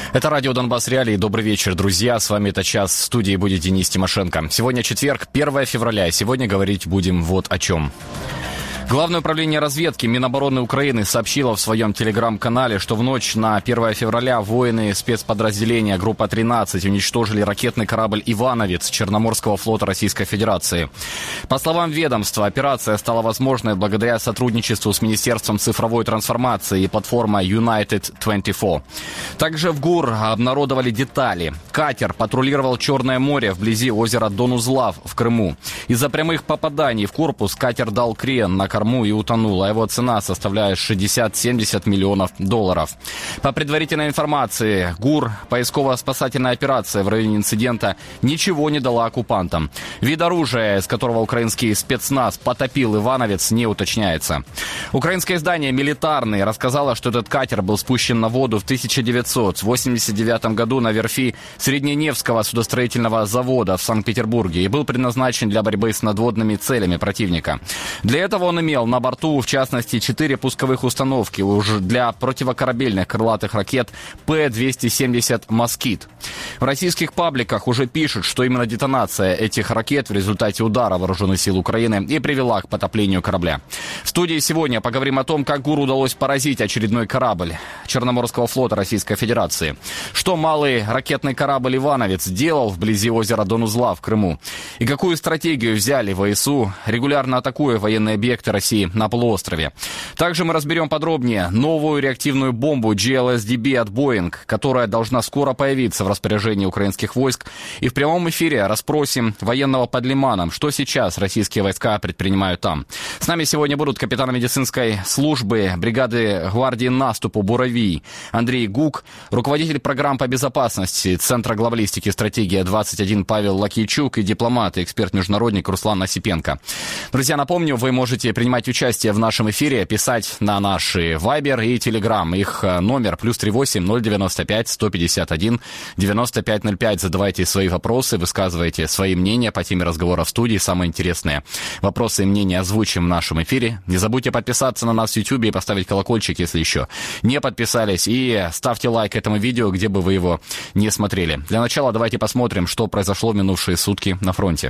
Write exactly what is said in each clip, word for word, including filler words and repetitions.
Это радио «Донбасс Реалии». Добрый вечер, друзья. С вами этот час. В студии будет Денис Тимошенко. Сегодня четверг, первое февраля. Сегодня говорить будем вот о чем. Главное управление разведки Минобороны Украины сообщило в своем телеграм-канале, что в ночь на первое февраля воины спецподразделения группа тринадцать уничтожили ракетный корабль «Ивановец» Черноморского флота Российской Федерации. По словам ведомства, операция стала возможной благодаря сотрудничеству с Министерством цифровой трансформации и платформой United двадцать четыре. Также в ГУР обнародовали детали. Катер патрулировал Черное море вблизи озера Донузлав в Крыму. Из-за прямых попаданий в корпус катер дал крен на корму и утонул, а его цена составляет шестьдесят-семьдесят миллионов долларов. По предварительной информации, ГУР, поисково-спасательная операция в районе инцидента, ничего не дала оккупантам. Вид оружия, из которого украинский спецназ потопил «Ивановец», не уточняется. Украинское издание «Милитарный» рассказало, что этот катер был спущен на воду в тысяча девятьсот восемьдесят девятом году на верфи Средненевского судостроительного завода в Санкт-Петербурге и был предназначен для борьбы с надводными целями противника. Для этого он имел на борту, в частности, четыре пусковых установки уже для противокорабельных крылатых ракет П двести семьдесят «Москит». В российских пабликах уже пишут, что именно детонация этих ракет в результате удара вооруженных сил Украины и привела к потоплению корабля. В студии сегодня поговорим о том, как ГУРу удалось поразить очередной корабль Черноморского флота Российской Федерации. Что малый ракетный корабль «Ивановец» делал вблизи озера Донузла в Крыму. И какую стратегию взяли ВСУ, регулярно атакуя военные объекты России на полуострове. Также мы разберем подробнее новую реактивную бомбу джи эл эс ди би от Boeing, которая должна скоро появиться в распоряжении украинских войск. И в прямом эфире расспросим военного под Лиманом, что сейчас российские войска предпринимают там. С нами сегодня будут капитан медицинской службы бригады гвардии наступу «Буровий» Андрей Гук, руководитель программ по безопасности Центра глобалистики «Стратегия двадцать один» Павел Лакийчук и дипломат и эксперт-международник Руслан Осипенко. Друзья, напомню, вы можете принимать участие в нашем эфире, писать на наши Viber и Telegram. Их номер плюс три восемь ноль девяносто пять сто пятьдесят один девяносто пять ноль пять. Задавайте свои вопросы, высказывайте свои мнения по теме разговора в студии. Самые интересные вопросы и мнения озвучим в нашем эфире. Не забудьте подписаться на нас в YouTube и поставить колокольчик, если еще не подписались. И ставьте лайк этому видео, где бы вы его не смотрели. Для начала давайте посмотрим, что произошло в минувшие сутки на фронте.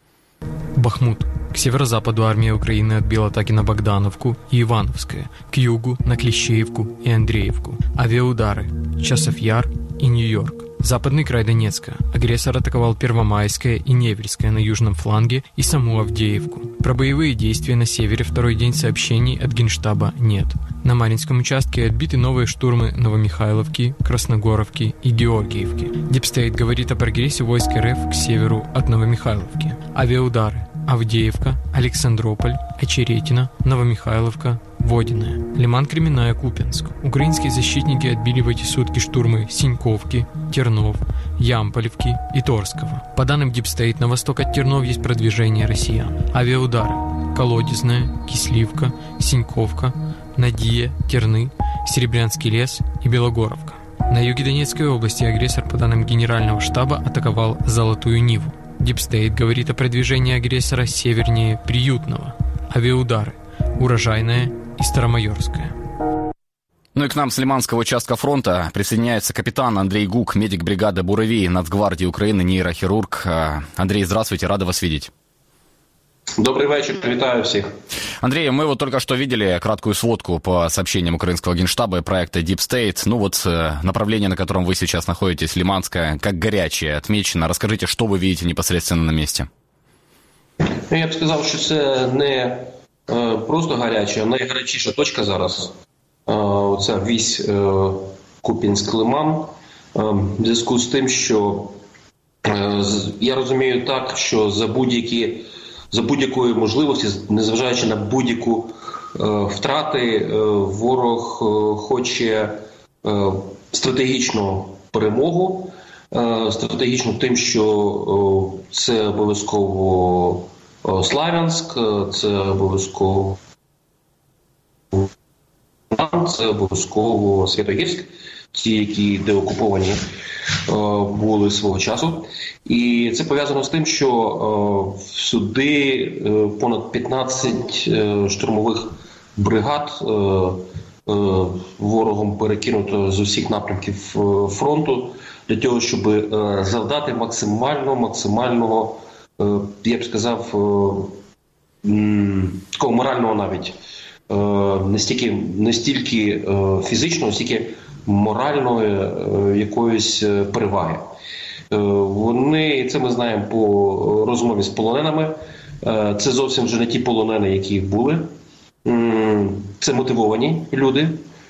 Бахмут. К северо-западу армия Украины отбила атаки на Богдановку и Ивановское, к югу на Клещеевку и Андреевку. Авиаудары. Часов Яр и Нью-Йорк. Западный край Донецка. Агрессор атаковал Первомайское и Невельское на южном фланге и саму Авдеевку. Про боевые действия на севере второй день сообщений от Генштаба нет. На Маринском участке отбиты новые штурмы Новомихайловки, Красногоровки и Георгиевки. Дипстейт говорит о прогрессе войск РФ к северу от Новомихайловки. Авиаудары. Авдеевка, Александрополь, Очеретино, Новомихайловка, Водяное. Лиман-Кременная, Купянск. Украинские защитники отбили в эти сутки штурмы Синьковки, Тернов, Ямполевки и Торского. По данным Дипстейт, на восток от Тернов есть продвижение россиян. Авиаудары. Колодезная, Кисливка, Синьковка, Надия, Терны, Серебрянский лес и Белогоровка. На юге Донецкой области агрессор, по данным Генерального штаба, атаковал Золотую Ниву. Дипстейт говорит о продвижении агрессора севернее Приютного. Авиаудары. Урожайная и Старомайорская. Ну и к нам с Лиманского участка фронта присоединяется капитан Андрей Гук, медик бригады «Буровий» Нацгвардии Украины, нейрохирург. Андрей, здравствуйте, рада вас видеть. Добрый вечер, витаю всех. Андрей, мы вот только что видели краткую сводку по сообщениям украинского генштаба и проекта Deep State. Ну вот направление, на котором вы сейчас находитесь, Лиманское, как горячее, отмечено. Расскажите, что вы видите непосредственно на месте? Я б сказав, що це не е, просто гаряча, а найгарячіша точка зараз. Е, оця вісь е, Куп'янськ-Лиман. Е, в зв'язку з тим, що е, я розумію так, що за будь-які За будь-якої можливості, незважаючи на будь-яку е, втрати, е, ворог е, хоче е, стратегічну перемогу. Е, стратегічну тим, що е, це обов'язково е, Славянськ, це обов'язково це обов'язково Святогірськ, ті, які деокуповані були свого часу. І це пов'язано з тим, що сюди понад п'ятнадцять штурмових бригад ворогом перекинуто з усіх напрямків фронту для того, щоб завдати максимально, максимального, я б сказав, такого морального навіть, не стільки, не стільки фізичного, стільки моральної якоїсь переваги. Вони, це ми знаємо по розмові з полоненими, це зовсім вже не ті полонени, які були. Це мотивовані люди,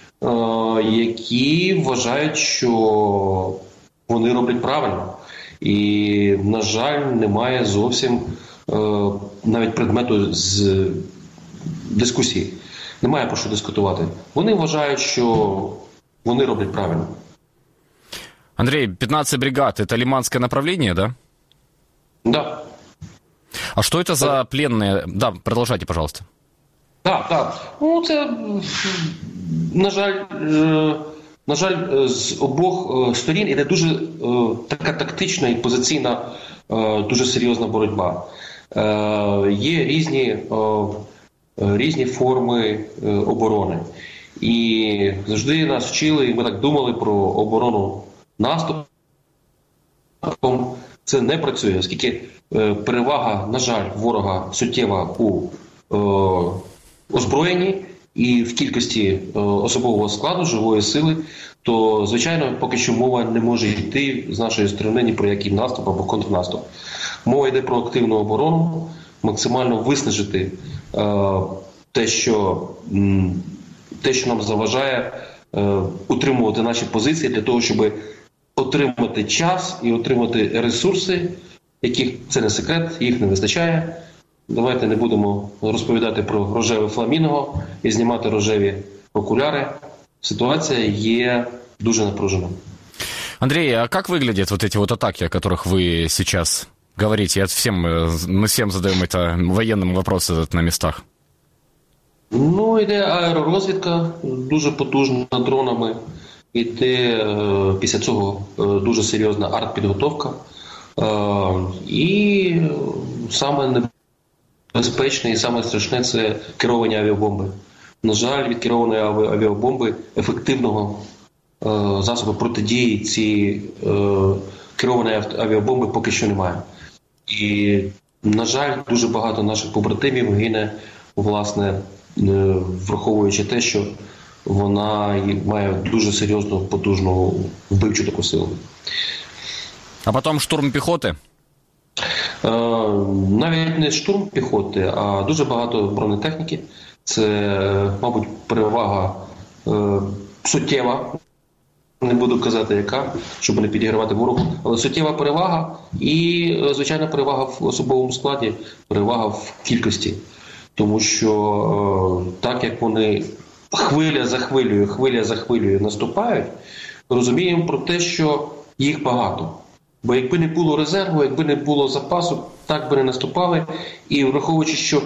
які вважають, що вони роблять правильно. І, на жаль, немає зовсім навіть предмету з дискусії. Немає про що дискутувати. Вони вважають, що вони роблять правильно. Андрей, пятнадцать бригад – это лиманское направление, да? Да. А что это за пленные? Да, продолжайте, пожалуйста. Так, так. Ну, це, на жаль, на жаль, з обох сторін іде дуже така тактична і позиційна, дуже серйозна боротьба. Є різні, різні форми оборони. І завжди нас вчили, і ми так думали про оборону наступом. Це не працює, оскільки перевага, на жаль, ворога суттєва у озброєнні і в кількості особового складу, живої сили, то, звичайно, поки що мова не може йти з нашої сторони ні про який наступ або контрнаступ. Мова йде про активну оборону, максимально виснажити е, те, що, м, те, що нам заважає е, утримувати наші позиції для того, щоб отримати час і отримати ресурси, яких, це не секрет, їх не вистачає. Давайте не будемо розповідати про рожеве фламінго і знімати рожеві окуляри. Ситуація є дуже напружена. Андрей, а как выглядят вот эти вот атаки, о которых вы сейчас говорите? Я всем, мы всем задаем это военным вопрос этот на местах. Ну, йде аеророзвідка, дуже потужна дронами. Йде після цього дуже серйозна артпідготовка. І саме небезпечне і саме страшне – це керовані авіабомби. На жаль, від керованої авіабомби ефективного е, засобу протидії цієї е, керованої авіабомби поки що немає. І, на жаль, дуже багато наших побратимів гине, власне, е, враховуючи те, що вона має дуже серйозну, потужну вбивчу таку силу. А потім штурм піхоти? Е, навіть не штурм піхоти, а дуже багато бронетехніки. Це, мабуть, перевага е, суттєва, не буду казати яка, щоб не підігравати ворогу, але суттєва перевага і, звичайно, перевага в особовому складі, перевага в кількості. Тому що е, так як вони хвиля за хвилею, хвиля за хвилею наступають, розуміємо про те, що їх багато. Бо якби не було резерву, якби не було запасу, так би не наступали. І враховуючи, що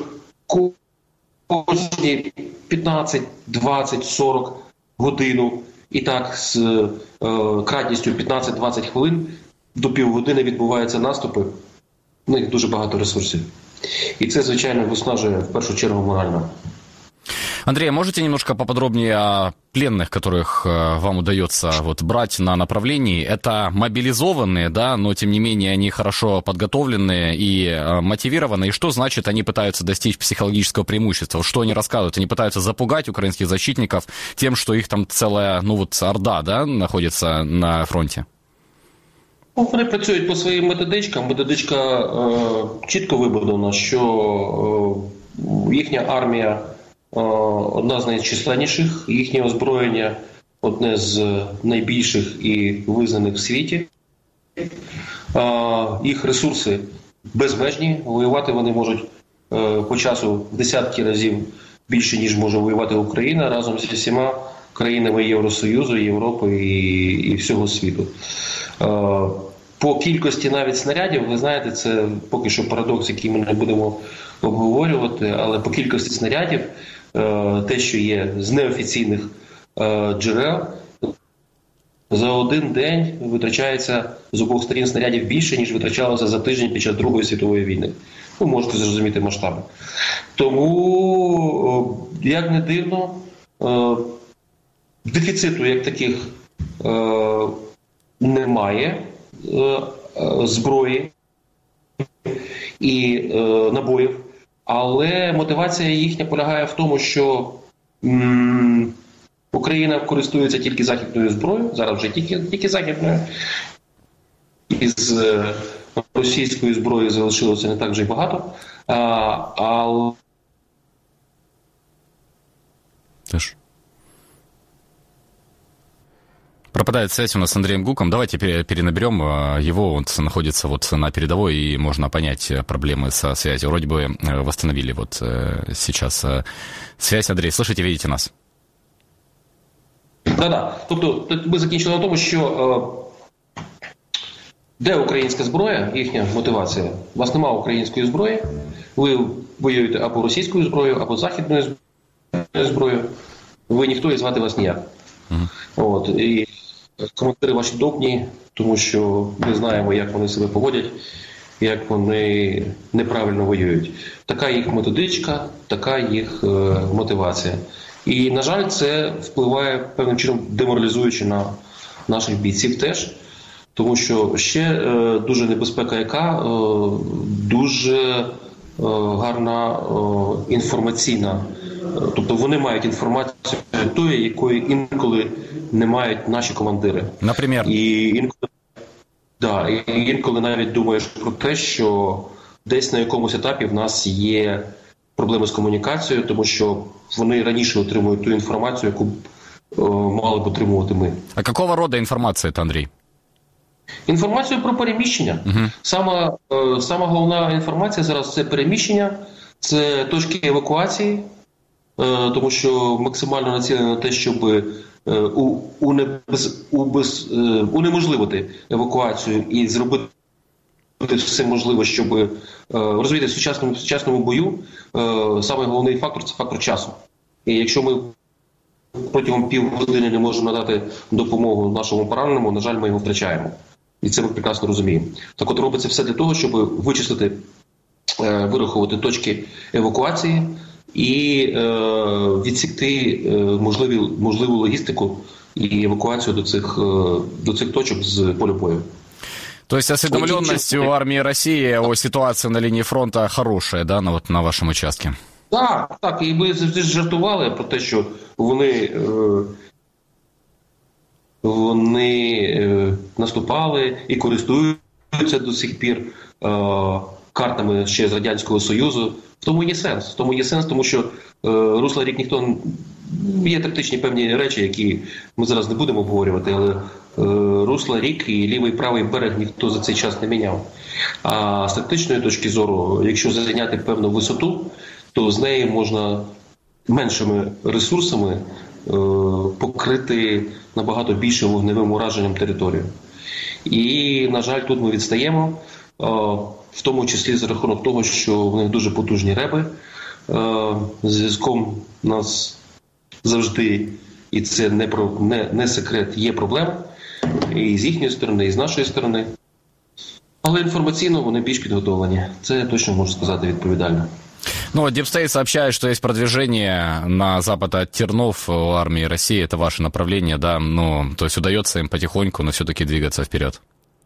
кожні п'ятнадцять, двадцять, сорок годину і так з е, кратністю п'ятнадцять-двадцять хвилин до півгодини відбуваються наступи, в них дуже багато ресурсів. І це, звичайно, виснажує в першу чергу морально. Андрей, можете немножко поподробнее о пленных, которых вам удается вот брать на направлении? Это мобилизованные, да, но тем не менее они хорошо подготовленные и мотивированные. И что значит, они пытаются достичь психологического преимущества? Что они рассказывают? Они пытаются запугать украинских защитников тем, что их там целая, ну вот, орда, да, находится на фронте? Вони працюють по своїм методичкам. Методичка е, чітко вибудована, що е, їхня армія одна з найчисленніших, їхнє озброєння одне з найбільших і визнаних в світі. Їх ресурси безмежні, воювати вони можуть по часу в десятки разів більше, ніж може воювати Україна разом зі всіма країнами Євросоюзу, Європи і, і всього світу. По кількості навіть снарядів, ви знаєте, це поки що парадокс, який ми не будемо обговорювати, але по кількості снарядів, те, що є з неофіційних джерел, за один день витрачається з обох сторін снарядів більше, ніж витрачалося за тиждень під час Другої світової війни. Ви можете зрозуміти масштаби. Тому, як не дивно, дефіциту як таких е, немає е, е, зброї і е, набоїв, але мотивація їхня полягає в тому, що м, Україна користується тільки західною зброєю, зараз вже тільки, тільки західною, із е, російської зброї залишилося не так вже й багато, а, але Теж. Пропадает связь у нас с Андреем Гуком. Давайте перенаберем его. Он находится вот на передовой, и можно понять проблемы со связью. Вроде бы восстановили вот сейчас связь. Андрей, слышите, видите нас? Так-так. Тобто ми закінчили на тому, що де українська зброя, їхня мотивація? У вас немає української зброї, ви воюєте або російською зброєю, або західною зброєю. Ви ніхто і звати вас ніяк. Uh-huh. От, і коментарі ваші довбні, тому що ми знаємо, як вони себе поводять, як вони неправильно воюють. Така їх методичка, така їх е, мотивація. І, на жаль, це впливає певним чином деморалізуючи на наших бійців теж, тому що ще е, дуже небезпека яка, е, дуже е, гарна е, інформаційна. Тобто вони мають інформацію тої, якої інколи не мають наші командири. Наприклад? І інколи, да, і інколи навіть думаєш про те, що десь на якомусь етапі в нас є проблеми з комунікацією, тому що вони раніше отримують ту інформацію, яку е, мали б отримувати ми. А якого роду інформація це, Андрій? Інформацію про переміщення. Угу. Сама, е, сама головна інформація зараз – це переміщення, це точки евакуації, тому що максимально націлено на те, щоб унебез, убез, унеможливити евакуацію і зробити все можливе, щоб розуміти, в сучасному, в сучасному бою самий головний фактор – це фактор часу. І якщо ми протягом півгодини не можемо надати допомогу нашому пораненому, на жаль, ми його втрачаємо. І це ми прекрасно розуміємо. Так от робиться все для того, щоб вичислити, вирахувати точки евакуації, і е, відсікти е, можливі, можливу логістику і евакуацію до цих, е, до цих точок з поля бою. То есть осведомленность у армии России о ситуации на линии фронта хорошая, да, на, вот, на вашем участке? Так, так, і ми завжди жартували про те, що вони, е, вони е, наступали і користуються до сих пір е, картами ще з Радянського Союзу. В тому є сенс. В тому є сенс, тому що е, Русла рік ніхто... Є тактичні певні речі, які ми зараз не будемо обговорювати, але е, Русла рік і лівий і правий берег ніхто за цей час не міняв. А з тактичної точки зору, якщо зайняти певну висоту, то з неї можна меншими ресурсами е, покрити набагато більшим вогневим ураженням територію. І, на жаль, тут ми відстаємо. В тому числі за рахунок того, що в них дуже потужні реби. Зв'язком у нас завжди, і це не, про, не, не секрет, є проблеми і з їхньої сторони, і з нашої сторони. Але інформаційно вони більш підготовлені. Це я точно можу сказати відповідально. Ну, Дипстейт сообщает, что есть продвижение на запад от Тернов у армии России. Это ваше направление, да? Ну, то есть удается им потихоньку, но все-таки двигаться вперед.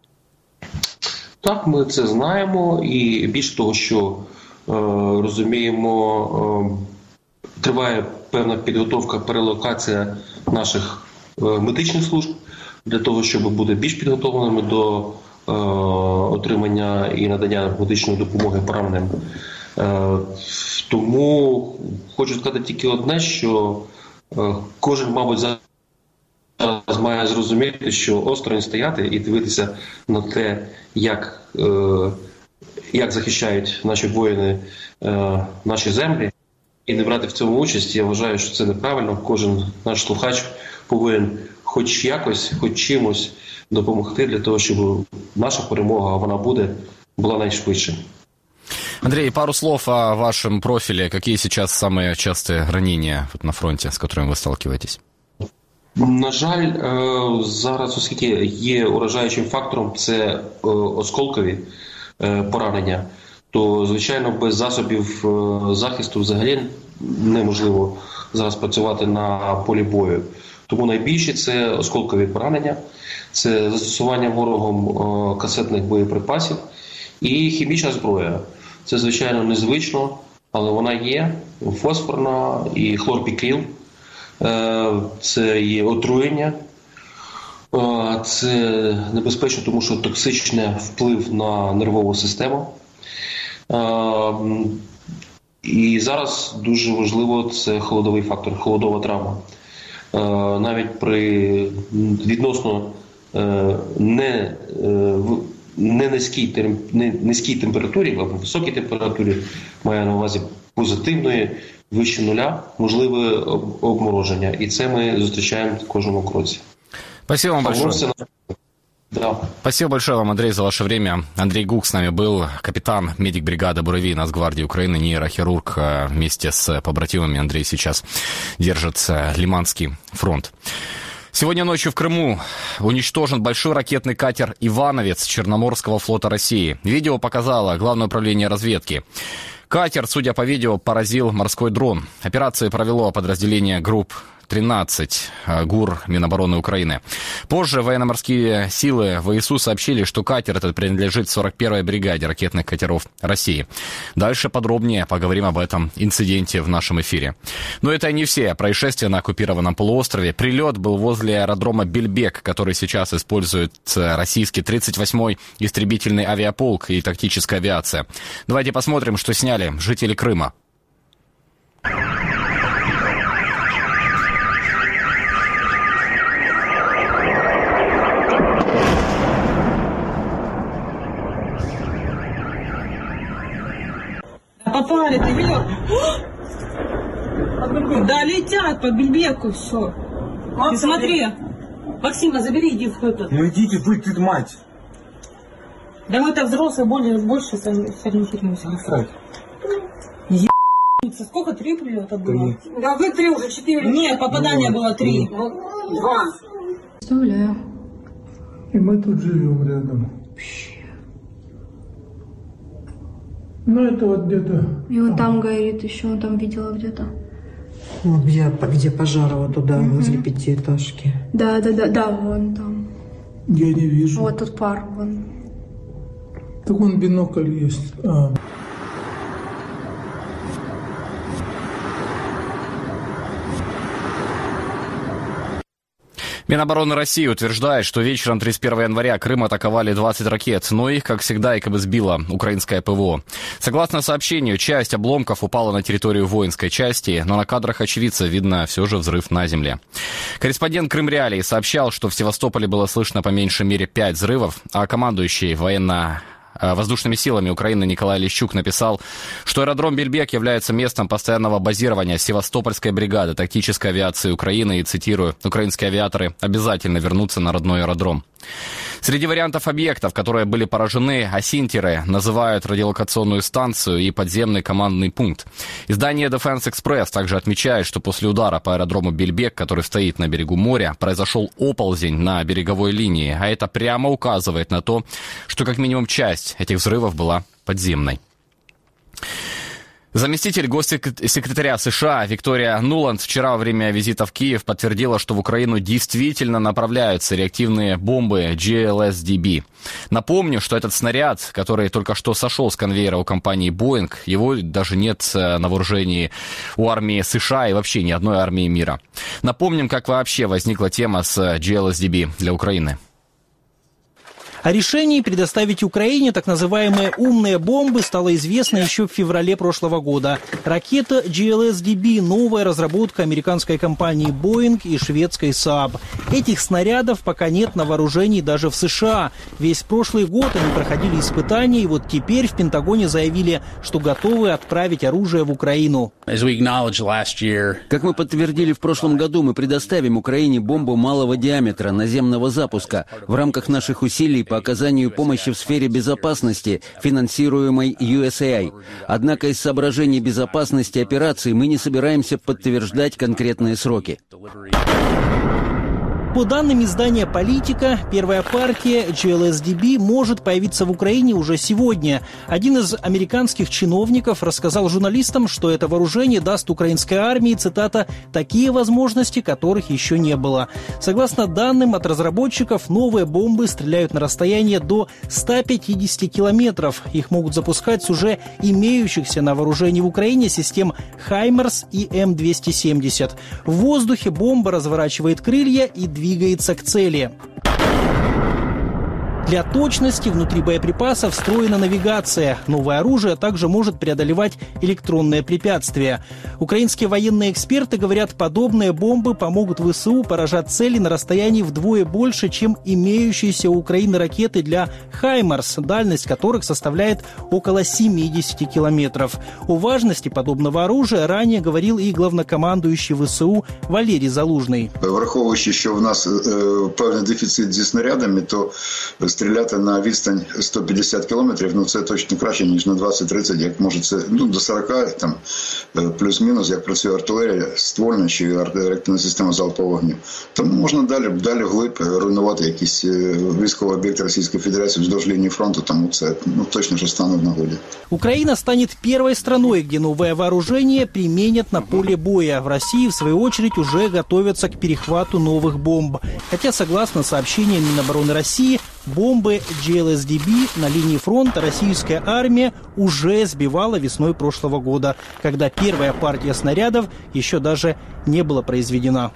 Так, ми це знаємо, і більше того, що е, розуміємо, е, триває певна підготовка, перелокація наших е, медичних служб для того, щоб бути більш підготовленими до е, отримання і надання медичної допомоги пораненим. Е, тому хочу сказати тільки одне, що е, кожен, мабуть, зараз має зрозуміти, що осторонь стояти і дивитися на те, як, е, як захищають наші воїни е, наші землі, і не брати в цьому участь. Я вважаю, що це неправильно. Кожен наш слухач повинен хоч якось, хоч чимось допомогти для того, щоб наша перемога, а вона буде, була найшвидше. Андрей, пару слов о вашем профиле. Какие сейчас самые частые ранения на фронте, с которыми вы сталкиваетесь? На жаль, зараз, оскільки є уражаючим фактором, це осколкові поранення, то, звичайно, без засобів захисту взагалі неможливо зараз працювати на полі бою. Тому найбільше це осколкові поранення, це застосування ворогом касетних боєприпасів і хімічна зброя. Це, звичайно, незвично, але вона є, фосфорна і хлорпікрил. Це є отруєння. Це небезпечно, тому що токсичний вплив на нервову систему. І зараз дуже важливо це холодовий фактор, холодова травма. Навіть при відносно не, не, низькій, не низькій температурі, або високій температурі, маю на увазі позитивної, вище нуля, можливе обмороження. І це ми зустрічаємо в кожному кроці. Спасибо вам большое. Да. Спасибо большое вам, Андрей, за ваше время. Андрей Гук с нами был, капитан, медик бригады Буровей Нацгвардии Украины, нейрохирург. Вместе с побратимами Андрей сейчас держит Лиманский фронт. Сегодня ночью в Крыму уничтожен большой ракетный катер «Ивановец» Черноморского флота России. Видео показало Главное управление разведки. Катер, судя по видео, поразил морской дрон. Операцию провело подразделение групп тринадцать ГУР Минобороны Украины. Позже военно-морские силы ВСУ сообщили, что катер этот принадлежит сорок первой бригаде ракетных катеров России. Дальше подробнее поговорим об этом инциденте в нашем эфире. Но это не все происшествия на оккупированном полуострове. Прилет был возле аэродрома Бельбек, который сейчас использует российский тридцать восьмой истребительный авиаполк и тактическая авиация. Давайте посмотрим, что сняли жители Крыма. Попали, ты видел? Да, летят по Бельбеку, все. Ты смотри. Максима, забери, иди в этот. Ну идите вы, ты мать. Да мы-то взрослые, больше, больше сориентируемся. Ебаться, сколько? Три прилета было? Три. Да вы три уже, четыре. Нет, попадания было три. Два. Представляю. И мы тут живем рядом. Ну, это вот где-то... И вот там горит еще, он там видела где-то. Вот где, где пожар, вот туда, угу. Возле пятиэтажки. Да, да, да, да, вон там. Я не вижу. Вот тут пар, вон. Так вон бинокль есть. А. Минобороны России утверждает, что вечером тридцать первого января Крым атаковали двадцать ракет, но их, как всегда, якобы сбило украинское ПВО. Согласно сообщению, часть обломков упала на территорию воинской части, но на кадрах очевидцев видно все же взрыв на земле. Корреспондент Крым Реалии сообщал, что в Севастополе было слышно по меньшей мере пять взрывов, а командующий военно... воздушными силами Украины Николай Лещук написал, что аэродром Бельбек является местом постоянного базирования Севастопольской бригады тактической авиации Украины и, цитирую, украинские авиаторы обязательно вернутся на родной аэродром. Среди вариантов объектов, которые были поражены, осинтеры называют радиолокационную станцию и подземный командный пункт. Издание Defense Express также отмечает, что после удара по аэродрому Бельбек, который стоит на берегу моря, произошел оползень на береговой линии, а это прямо указывает на то, что как минимум часть этих взрывов была подземной. Заместитель госсекретаря США Виктория Нуланд вчера во время визита в Киев подтвердила, что в Украину действительно направляются реактивные бомбы джи эл эс ди би. Напомню, что этот снаряд, который только что сошел с конвейера у компании Boeing, его даже нет на вооружении у армии США и вообще ни одной армии мира. Напомним, как вообще возникла тема с джи эл эс ди би для Украины. О решении предоставить Украине так называемые «умные бомбы» стало известно еще в феврале прошлого года. Ракета джи эл эс ди би – новая разработка американской компании Boeing и шведской Saab. Этих снарядов пока нет на вооружении даже в США. Весь прошлый год они проходили испытания, и вот теперь в Пентагоне заявили, что готовы отправить оружие в Украину. Как мы подтвердили в прошлом году, мы предоставим Украине бомбу малого диаметра наземного запуска в рамках наших усилий по оказанию помощи в сфере безопасности, финансируемой ю эс эй ай. Однако из соображений безопасности операции мы не собираемся подтверждать конкретные сроки. По данным издания «Политика», первая партия джи эл эс ди би может появиться в Украине уже сегодня. Один из американских чиновников рассказал журналистам, что это вооружение даст украинской армии, цитата, «такие возможности, которых еще не было». Согласно данным от разработчиков, новые бомбы стреляют на расстояние до ста пятидесяти километров. Их могут запускать с уже имеющихся на вооружении в Украине систем «Хаймерс» и эм двести семьдесят. В воздухе бомба разворачивает крылья и двигается к цели. Для точности внутри боеприпасов встроена навигация. Новое оружие также может преодолевать электронные препятствия. Украинские военные эксперты говорят, подобные бомбы помогут вэ эс у поражать цели на расстоянии вдвое больше, чем имеющиеся у Украины ракеты для «Хаймарс», дальность которых составляет около семидесяти километров. О важности подобного оружия ранее говорил и главнокомандующий вэ эс у Валерій Залужний. Враховуючи, що в нас е, певний дефіцит зі снарядами, то стріляти на відстань сто п'ятдесят кілометрів, ну це точно краще, ніж на двадцять-тридцять, як може це, ну до сорока, там, плюс-мінус, як працює артилерія, ствольна чи реактивна система залпового вогню. Тому можна далі, далі вглиб руйнувати якісь військові об'єкти Російської Федерації вздовж лінії фронту, тому це ну, точно же стане в нагоді. Украина станет первой страной, где новое вооружение применят на поле боя. В России, в свою очередь, уже готовятся к перехвату новых бомб. Хотя, согласно сообщениям Минобороны России, бомбы джи эл эс ди би на линии фронта российская армия уже сбивала весной прошлого года, когда первая партия снарядов еще даже не была произведена.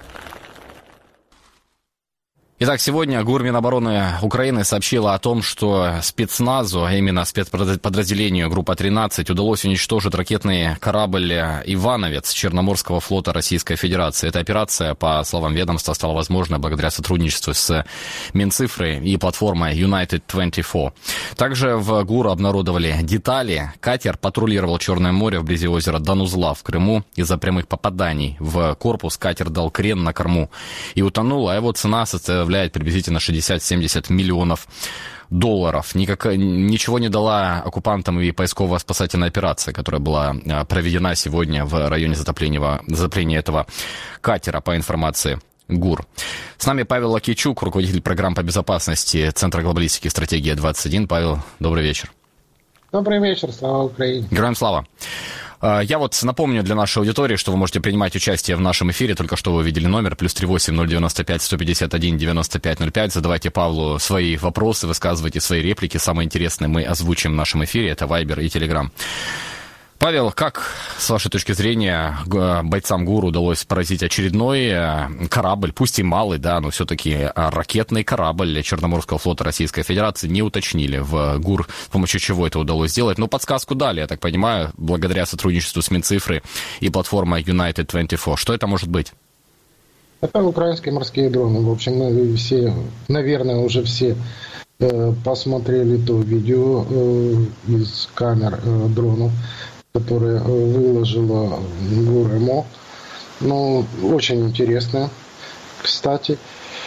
Итак, сегодня ГУР Минобороны Украины сообщила о том, что спецназу, а именно спецподразделению группа тринадцать, удалось уничтожить ракетный корабль «Ивановец» Черноморского флота Российской Федерации. Эта операция, по словам ведомства, стала возможной благодаря сотрудничеству с Минцифрой и платформой United двадцать четыре. Также в ГУР обнародовали детали. Катер патрулировал Черное море вблизи озера Данузла в Крыму. Из-за прямых попаданий в корпус катер дал крен на корму и утонул, а его цена составляет приблизительно шестьдесят-семьдесят миллионов долларов. Никак, ничего не дала оккупантам и поисково-спасательная операция, которая была проведена сегодня в районе затопления, затопления этого катера, по информации ГУР. С нами Павел Лакичук, руководитель программ по безопасности Центра глобалистики «Стратегия двадцать один». Павел, добрый вечер. Добрый вечер, слава Украине. Героям слава. Я вот напомню для нашей аудитории, что вы можете принимать участие в нашем эфире. Только что вы увидели номер плюс три восемь ноль девяносто пять сто пятьдесят один девяносто пять ноль пять. Задавайте Павлу свои вопросы, высказывайте свои реплики. Самые интересные мы озвучим в нашем эфире. Это Вайбер и Телеграм. Павел, как, с вашей точки зрения, бойцам ГУР удалось поразить очередной корабль, пусть и малый, да, но все-таки ракетный корабль Черноморского флота Российской Федерации? Не уточнили в ГУР, с помощью чего это удалось сделать. Но подсказку дали, я так понимаю, благодаря сотрудничеству с Минцифрой и платформой United двадцать четыре. Что это может быть? Это украинские морские дроны. В общем, мы все, наверное, уже все э, посмотрели то видео э, из камер э, дронов, которое выложила ГУР-МО. Ну, очень интересно, кстати.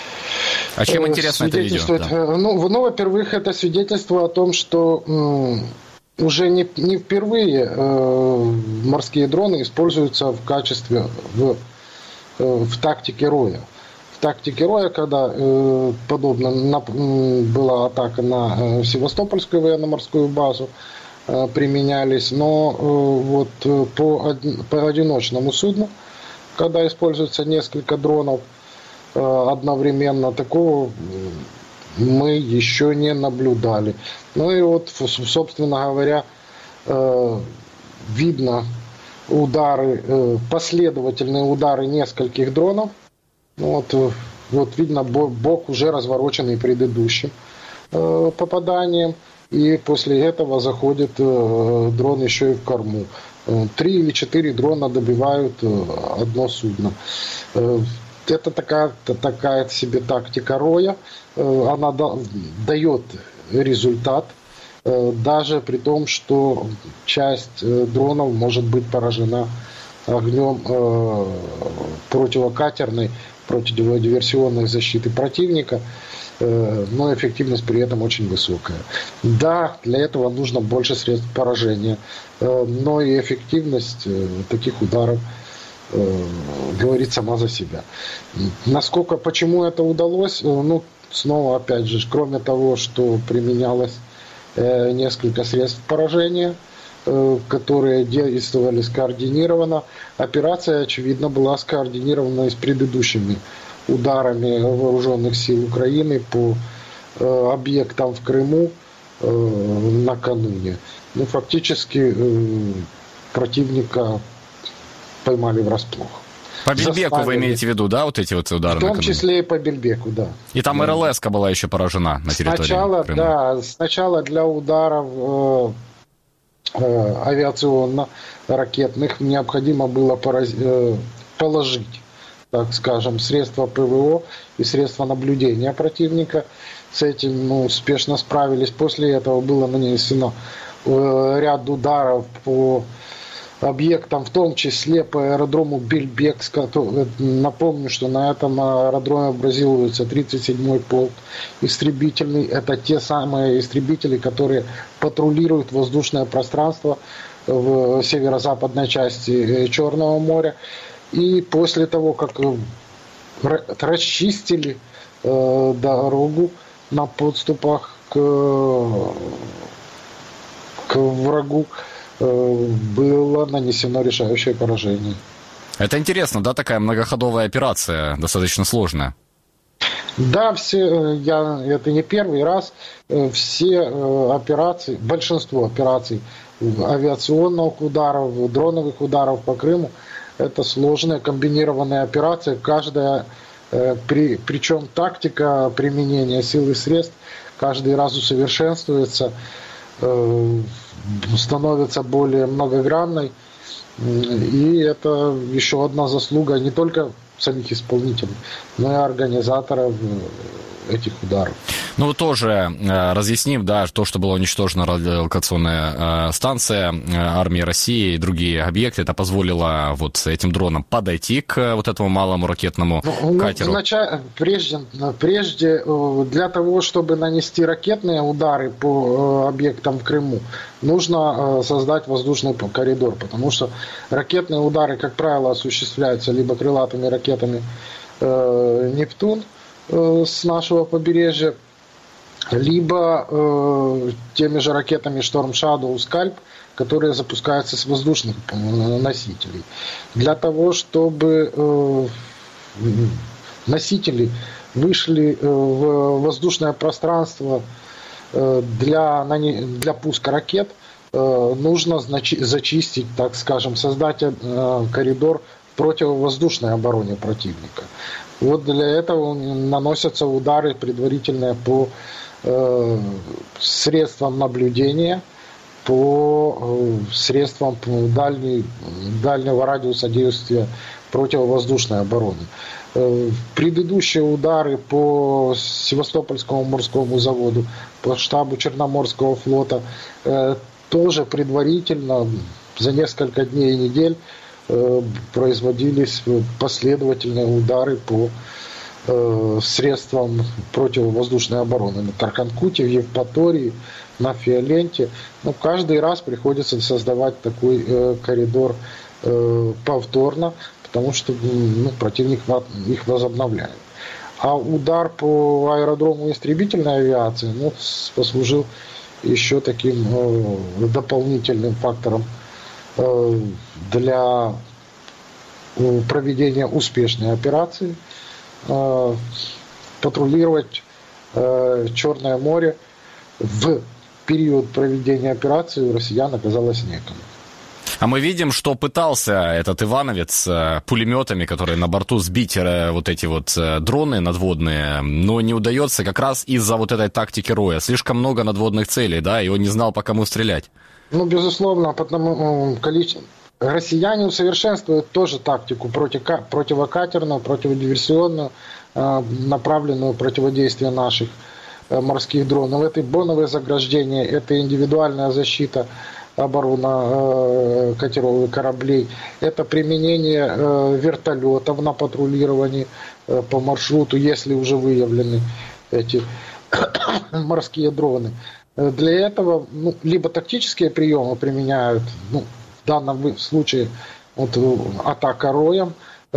А чем интересно это видео? Да. Ну, ну, во-первых, это свидетельство о том, что м, уже не, не впервые э, морские дроны используются в качестве, в, э, в тактике роя. В тактике роя, когда э, подобно на, была атака на э, Севастопольскую военно-морскую базу, применялись, но вот по, по одиночному судну, когда используется несколько дронов одновременно, такого мы еще не наблюдали. Ну и вот, собственно говоря, видно удары, последовательные удары нескольких дронов. Вот, вот видно, бок уже развороченный предыдущим попаданием. И после этого заходит э, дрон еще и в корму. Три или четыре дрона добивают э, одно судно. Э, это такая, такая себе тактика роя. Э, она да, дает результат, э, даже при том, что часть э, дронов может быть поражена огнем э, противокатерной, противодиверсионной защиты противника. Но эффективность при этом очень высокая. Да, для этого нужно больше средств поражения, но и эффективность таких ударов говорит сама за себя. Насколько, почему это удалось? Ну, снова, опять же, кроме того, что применялось несколько средств поражения, которые действовали скоординированно, операция, очевидно, была скоординирована и с предыдущими ударами вооруженных сил Украины по объектам в Крыму накануне. Ну, фактически противника поймали врасплох. По Бельбеку Заставили. Вы имеете в виду, да, вот эти вот удары? В том накануне? Числе и по Бельбеку, да. И там эр эл эс-ка была еще поражена на территории сначала, Крыма. Да, сначала для ударов э, э, авиационно-ракетных необходимо было пораз... э, положить, так скажем, средства ПВО и средства наблюдения противника. С этим ну, успешно справились. После этого было нанесено э, ряд ударов по объектам, в том числе по аэродрому Бельбек. Напомню, что на этом аэродроме базируется тридцать седьмой полк истребительный. Это те самые истребители, которые патрулируют воздушное пространство в северо-западной части Черного моря. И после того, как расчистили э, дорогу на подступах к, к врагу, было нанесено решающее поражение. Это интересно, да, такая многоходовая операция, достаточно сложная. Да, все, я, это не первый раз, все операции, большинство операций авиационных ударов, дроновых ударов по Крыму, это сложная комбинированная операция, каждая, при, причем тактика применения сил и средств каждый раз усовершенствуется, становится более многогранной, и это еще одна заслуга не только самих исполнителей, но и организаторов этих ударов. Ну, тоже э, разъясним, да, то, что была уничтожена радиолокационная э, станция э, армии России и другие объекты, это позволило вот этим дронам подойти к вот этому малому ракетному ну, катеру. Вначале, прежде, прежде для того, чтобы нанести ракетные удары по объектам в Крыму, нужно создать воздушный коридор, потому что ракетные удары, как правило, осуществляются либо крылатыми ракетами э, «Нептун» э, с нашего побережья, либо э, теми же ракетами «Шторм Шадоу», «Скальп», которые запускаются с воздушных носителей. Для того, чтобы э, носители вышли в воздушное пространство э, для, для пуска ракет, э, нужно значи, зачистить, так скажем, создать э, коридор в противовоздушной обороне противника. Вот для этого наносятся удары предварительные по средствам наблюдения, по средствам дальней, дальнего радиуса действия противовоздушной обороны. Предыдущие удары по Севастопольскому морскому заводу, по штабу Черноморского флота тоже предварительно за несколько дней и недель производились последовательные удары по средствам противовоздушной обороны на Тарханкуте, в Евпатории, на Фиоленте. Но каждый раз приходится создавать такой э, коридор э, повторно, потому что ну, противник их возобновляет. А удар по аэродрому истребительной авиации ну, послужил еще таким э, дополнительным фактором э, для э, проведения успешной операции. Патрулировать э, Черное море в период проведения операции у россиян оказалось некому. А мы видим, что пытался этот Ивановец э, пулеметами, которые на борту, сбить э, вот эти вот э, дроны надводные, но не удается как раз из-за вот этой тактики роя. Слишком много надводных целей, да, и он не знал, по кому стрелять. Ну, безусловно, потому количество... Россияне усовершенствуют тоже тактику противокатерную, противодиверсионную, направленную противодействие наших морских дронов. Это боновые заграждения, это индивидуальная защита, оборона катеров и кораблей, это применение вертолетов на патрулировании по маршруту, если уже выявлены эти морские дроны. Для этого ну, либо тактические приемы применяют, ну, в данном случае вот, атака роем,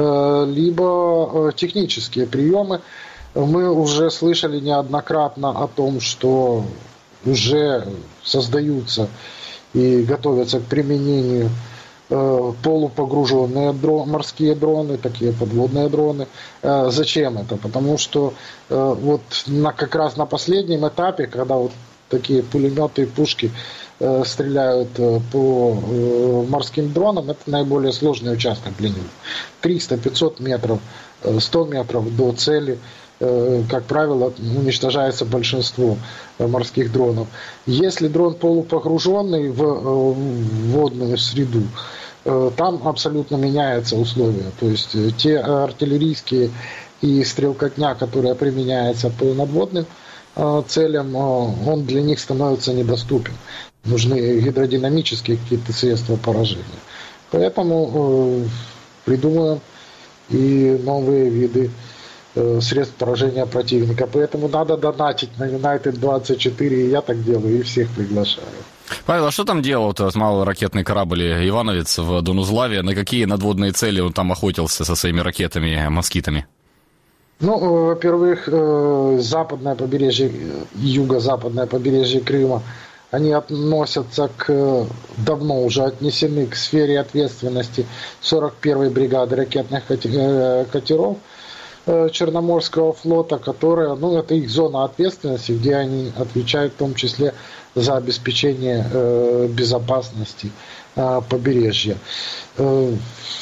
либо технические приемы. Мы уже слышали неоднократно о том, что уже создаются и готовятся к применению полупогруженные дрон, морские дроны, такие подводные дроны. Зачем это? Потому что вот на, как раз на последнем этапе, когда вот такие пулеметы и пушки стреляют по морским дронам, это наиболее сложный участок для них. триста-пятьсот метров, сто метров до цели. Как правило, уничтожается большинство морских дронов. Если дрон полупогруженный в водную среду, там абсолютно меняются условия. То есть те артиллерийские и стрелкотня, которые применяются по надводным целям, он для них становится недоступен. Нужны гидродинамические какие-то средства поражения. Поэтому придумываем и новые виды средств поражения противника. Поэтому надо донатить на Юнайтед двадцать четыре, и я так делаю, и всех приглашаю. Павел, а что там делал этот малоракетный корабль «Ивановец» в Донузлаве? На какие надводные цели он там охотился со своими ракетами-москитами? Ну, во-первых, западное побережье, юго-западное побережье Крыма, они относятся к, давно уже отнесены к сфере ответственности сорок первой бригады ракетных катеров Черноморского флота, которая, ну, это их зона ответственности, где они отвечают в том числе за обеспечение э, безопасности э, побережья. Э,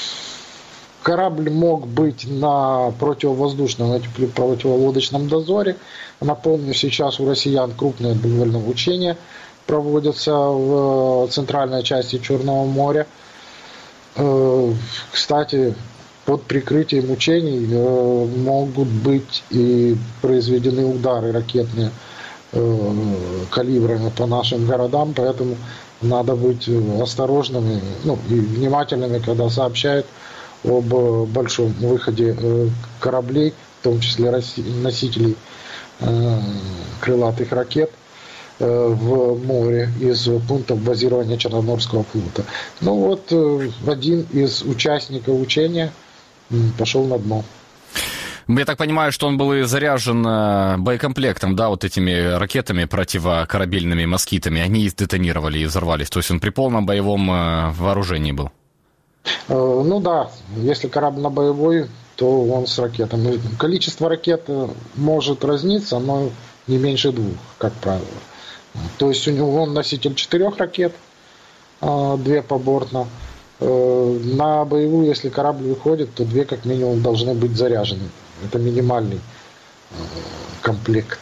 корабль мог быть на противовоздушном и противолодочном дозоре. Напомню, сейчас у россиян крупные довольно учения проводятся в центральной части Черного моря. Э, кстати, под прикрытием учений э, могут быть и произведены удары ракетные э, калибрами по нашим городам, поэтому надо быть осторожными, ну, и внимательными, когда сообщают об большом выходе э, кораблей, в том числе носителей э, крылатых ракет, э, в море из пунктов базирования Черноморского флота. Ну вот э, один из участников учения пошел на дно. Я так понимаю, что он был и заряжен боекомплектом, да, вот этими ракетами противокорабельными москитами. Они и сдетонировали, и взорвались. То есть он при полном боевом вооружении был? Ну да, если корабль на боевой, то он с ракетами. Количество ракет может разниться, но не меньше двух, как правило. То есть у него он носитель четырех ракет, две побортно. На боевую, если корабль выходит, то две как минимум должны быть заряжены. Это минимальный комплект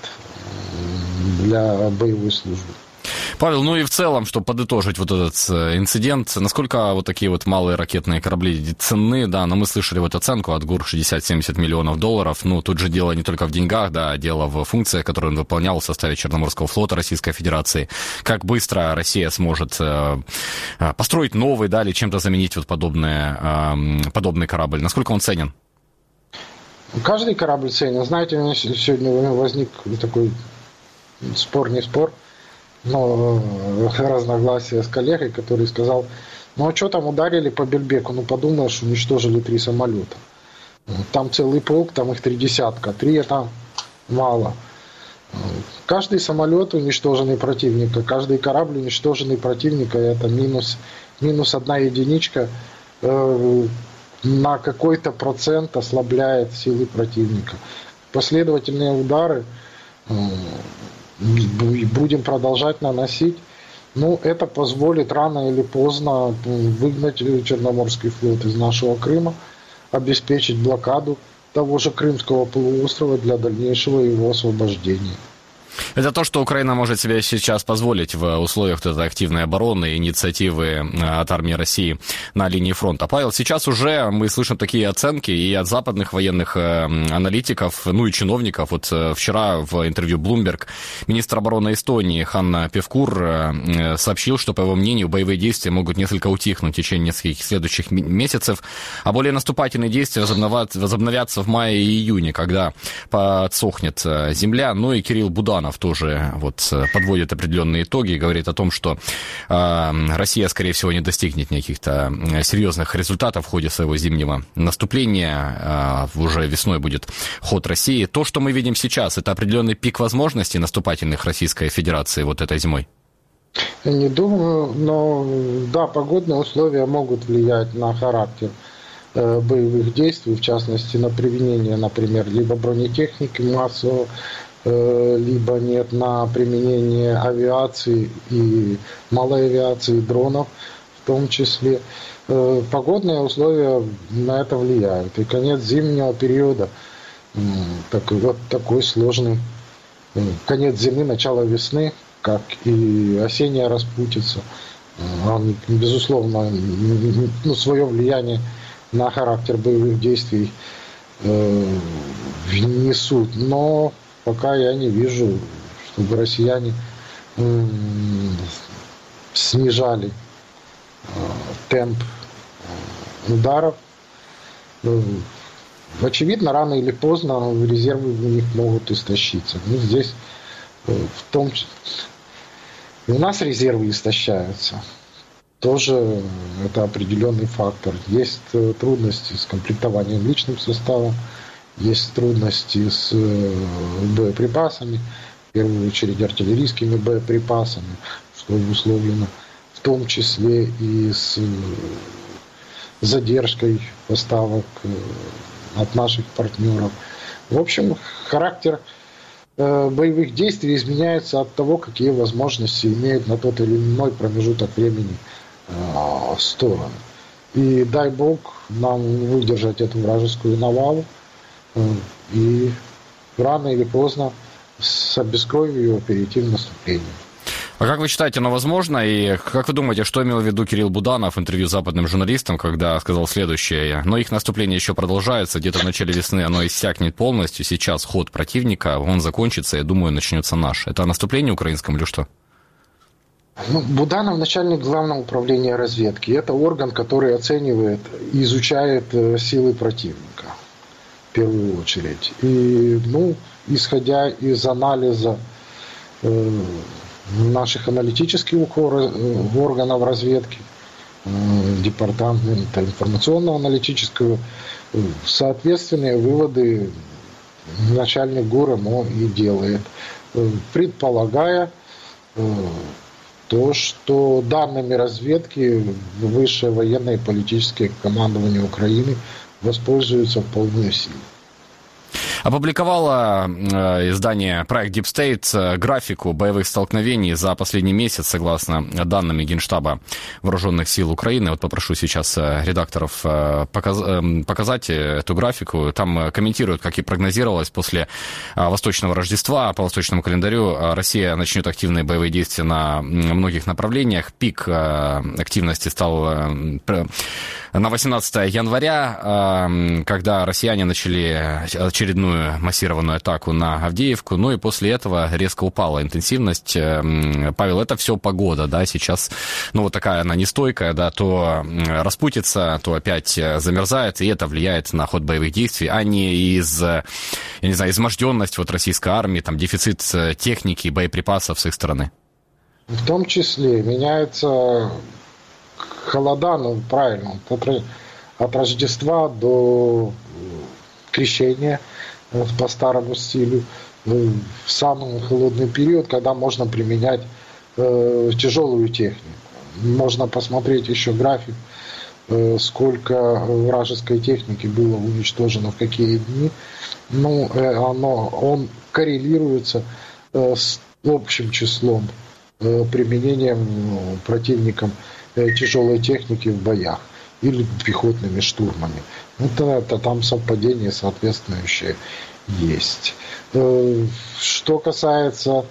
для боевой службы. Павел, ну и в целом, чтобы подытожить вот этот инцидент, насколько вот такие вот малые ракетные корабли ценны, да, но мы слышали вот оценку от ГУР шестьдесят-семьдесят миллионов долларов, ну тут же дело не только в деньгах, да, дело в функциях, которые он выполнял в составе Черноморского флота Российской Федерации, как быстро Россия сможет э, построить новый, да, или чем-то заменить вот подобное, э, подобный корабль, насколько он ценен? Каждый корабль ценен. Знаете, у меня сегодня возник такой спор, не спор, но разногласие с коллегой, который сказал, ну а что там ударили по Бельбеку, ну подумаешь, уничтожили три самолета. Там целый полк, там их три десятка, три это мало. Каждый самолет уничтоженный противника, каждый корабль уничтоженный противника, это минус, минус одна единичка э, на какой-то процент ослабляет силы противника. Последовательные удары э, будем продолжать наносить. Ну, это позволит рано или поздно выгнать Черноморский флот из нашего Крыма, обеспечить блокаду того же Крымского полуострова для дальнейшего его освобождения. Это то, что Украина может себе сейчас позволить в условиях вот этой активной обороны и инициативы от армии России на линии фронта. Павел, сейчас уже мы слышим такие оценки и от западных военных аналитиков, ну и чиновников. Вот вчера в интервью Bloomberg министр обороны Эстонии Ханна Певкур сообщил, что, по его мнению, боевые действия могут несколько утихнуть в течение нескольких следующих месяцев, а более наступательные действия возобновятся в мае и июне, когда подсохнет земля. Ну и Кирилл Буданов, Буданов тоже вот подводит определенные итоги и говорит о том, что э, Россия, скорее всего, не достигнет каких-то серьезных результатов в ходе своего зимнего наступления. Э, уже весной будет ход России. То, что мы видим сейчас, это определенный пик возможностей наступательных Российской Федерации вот этой зимой? Не думаю, но да, погодные условия могут влиять на характер э, боевых действий, в частности на применение, например, либо бронетехники массового, э, либо нет на применение авиации и малой авиации, дронов в том числе. Э, погодные условия на это влияют. И конец зимнего периода, э, так, вот такой сложный, э, конец зимы, начало весны, как и осенняя распутица, они, безусловно, ну, свое влияние на характер боевых действий э, внесут. Но пока я не вижу, чтобы россияне э, снижали э, темп э, ударов. Э, очевидно, рано или поздно резервы у них могут истощиться. Ну, здесь э, в том числе... И у нас резервы истощаются. Тоже это определенный фактор. Есть трудности с комплектованием личным составом, есть трудности с боеприпасами, в первую очередь артиллерийскими боеприпасами, что обусловлено в том числе и с задержкой поставок от наших партнеров. В общем, характер боевых действий изменяется от того, какие возможности имеют на тот или иной промежуток времени э, стороны. И дай бог нам выдержать эту вражескую навалу э, и рано или поздно с обескровью перейти в наступление. А как вы считаете, оно возможно? И как вы думаете, что имел в виду Кирилл Буданов в интервью западным журналистам, когда сказал следующее? Но их наступление еще продолжается, где-то в начале весны оно иссякнет полностью. Сейчас ход противника, он закончится, я думаю, начнется наш. Это наступление украинском или что? Ну, Буданов начальник главного управления разведки. Это орган, который оценивает и изучает силы противника в первую очередь. И, ну, исходя из анализа э, наших аналитических органов разведки, департамента информационно-аналитического, соответственные выводы начальник ГУРМО и делает, предполагая то, что данными разведки высшее военное и политическое командование Украины воспользуются в полную силу. Опубликовало э, издание «Проект Deep State» э, графику боевых столкновений за последний месяц, согласно данным Генштаба Вооруженных сил Украины. Вот попрошу сейчас э, редакторов э, показ, э, показать эту графику. Там э, комментируют, как и прогнозировалось, после э, Восточного Рождества по восточному календарю э, Россия начнет активные боевые действия на многих направлениях. Пик э, активности стал э, на восемнадцатое января, э, когда россияне начали очередную массированную атаку на Авдеевку, ну и после этого резко упала интенсивность. Павел, это все погода, да, сейчас, ну, вот такая она нестойкая, да, то распутится, то опять замерзает, и это влияет на ход боевых действий, а не из, я не знаю, изможденность вот российской армии, там, дефицит техники, боеприпасов с их стороны. В том числе меняется холода, ну, правильно, от, от Рождества до крещения, по старому стилю, в самый холодный период, когда можно применять э, тяжелую технику. Можно посмотреть еще график, э, сколько вражеской техники было уничтожено в какие дни. Ну, э, оно, он коррелируется э, с общим числом э, применением э, противником э, тяжелой техники в боях или пехотными штурмами. Это, это там совпадение соответствующее есть. Что касается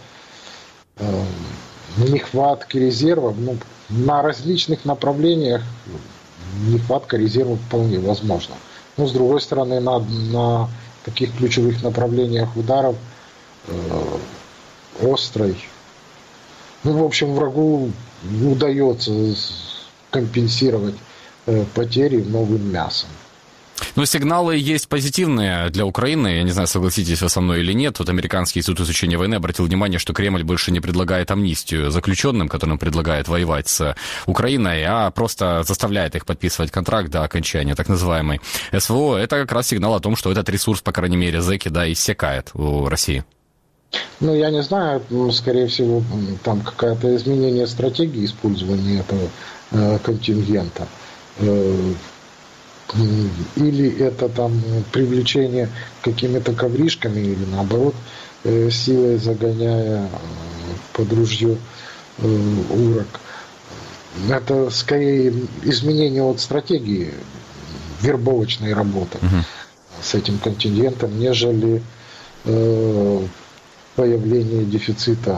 нехватки резервов, ну, на различных направлениях нехватка резервов вполне возможна. Но с другой стороны, на, на таких ключевых направлениях ударов э, острой, ну, в общем, врагу удается компенсировать э, потери новым мясом. Но сигналы есть позитивные для Украины. Я не знаю, согласитесь вы со мной или нет. Вот американский институт изучения войны обратил внимание, что Кремль больше не предлагает амнистию заключенным, которым предлагает воевать с Украиной, а просто заставляет их подписывать контракт до окончания так называемой СВО. Это как раз сигнал о том, что этот ресурс, по крайней мере, зэки, да, иссякает у России. Ну, я не знаю, скорее всего, там какое-то изменение стратегии использования этого э, контингента. Э, или это там привлечение какими-то ковришками, или наоборот, э, силой загоняя э, под ружье э, урок. Это скорее изменение от стратегии вербовочной работы угу. с этим контингентом, нежели э, появление дефицита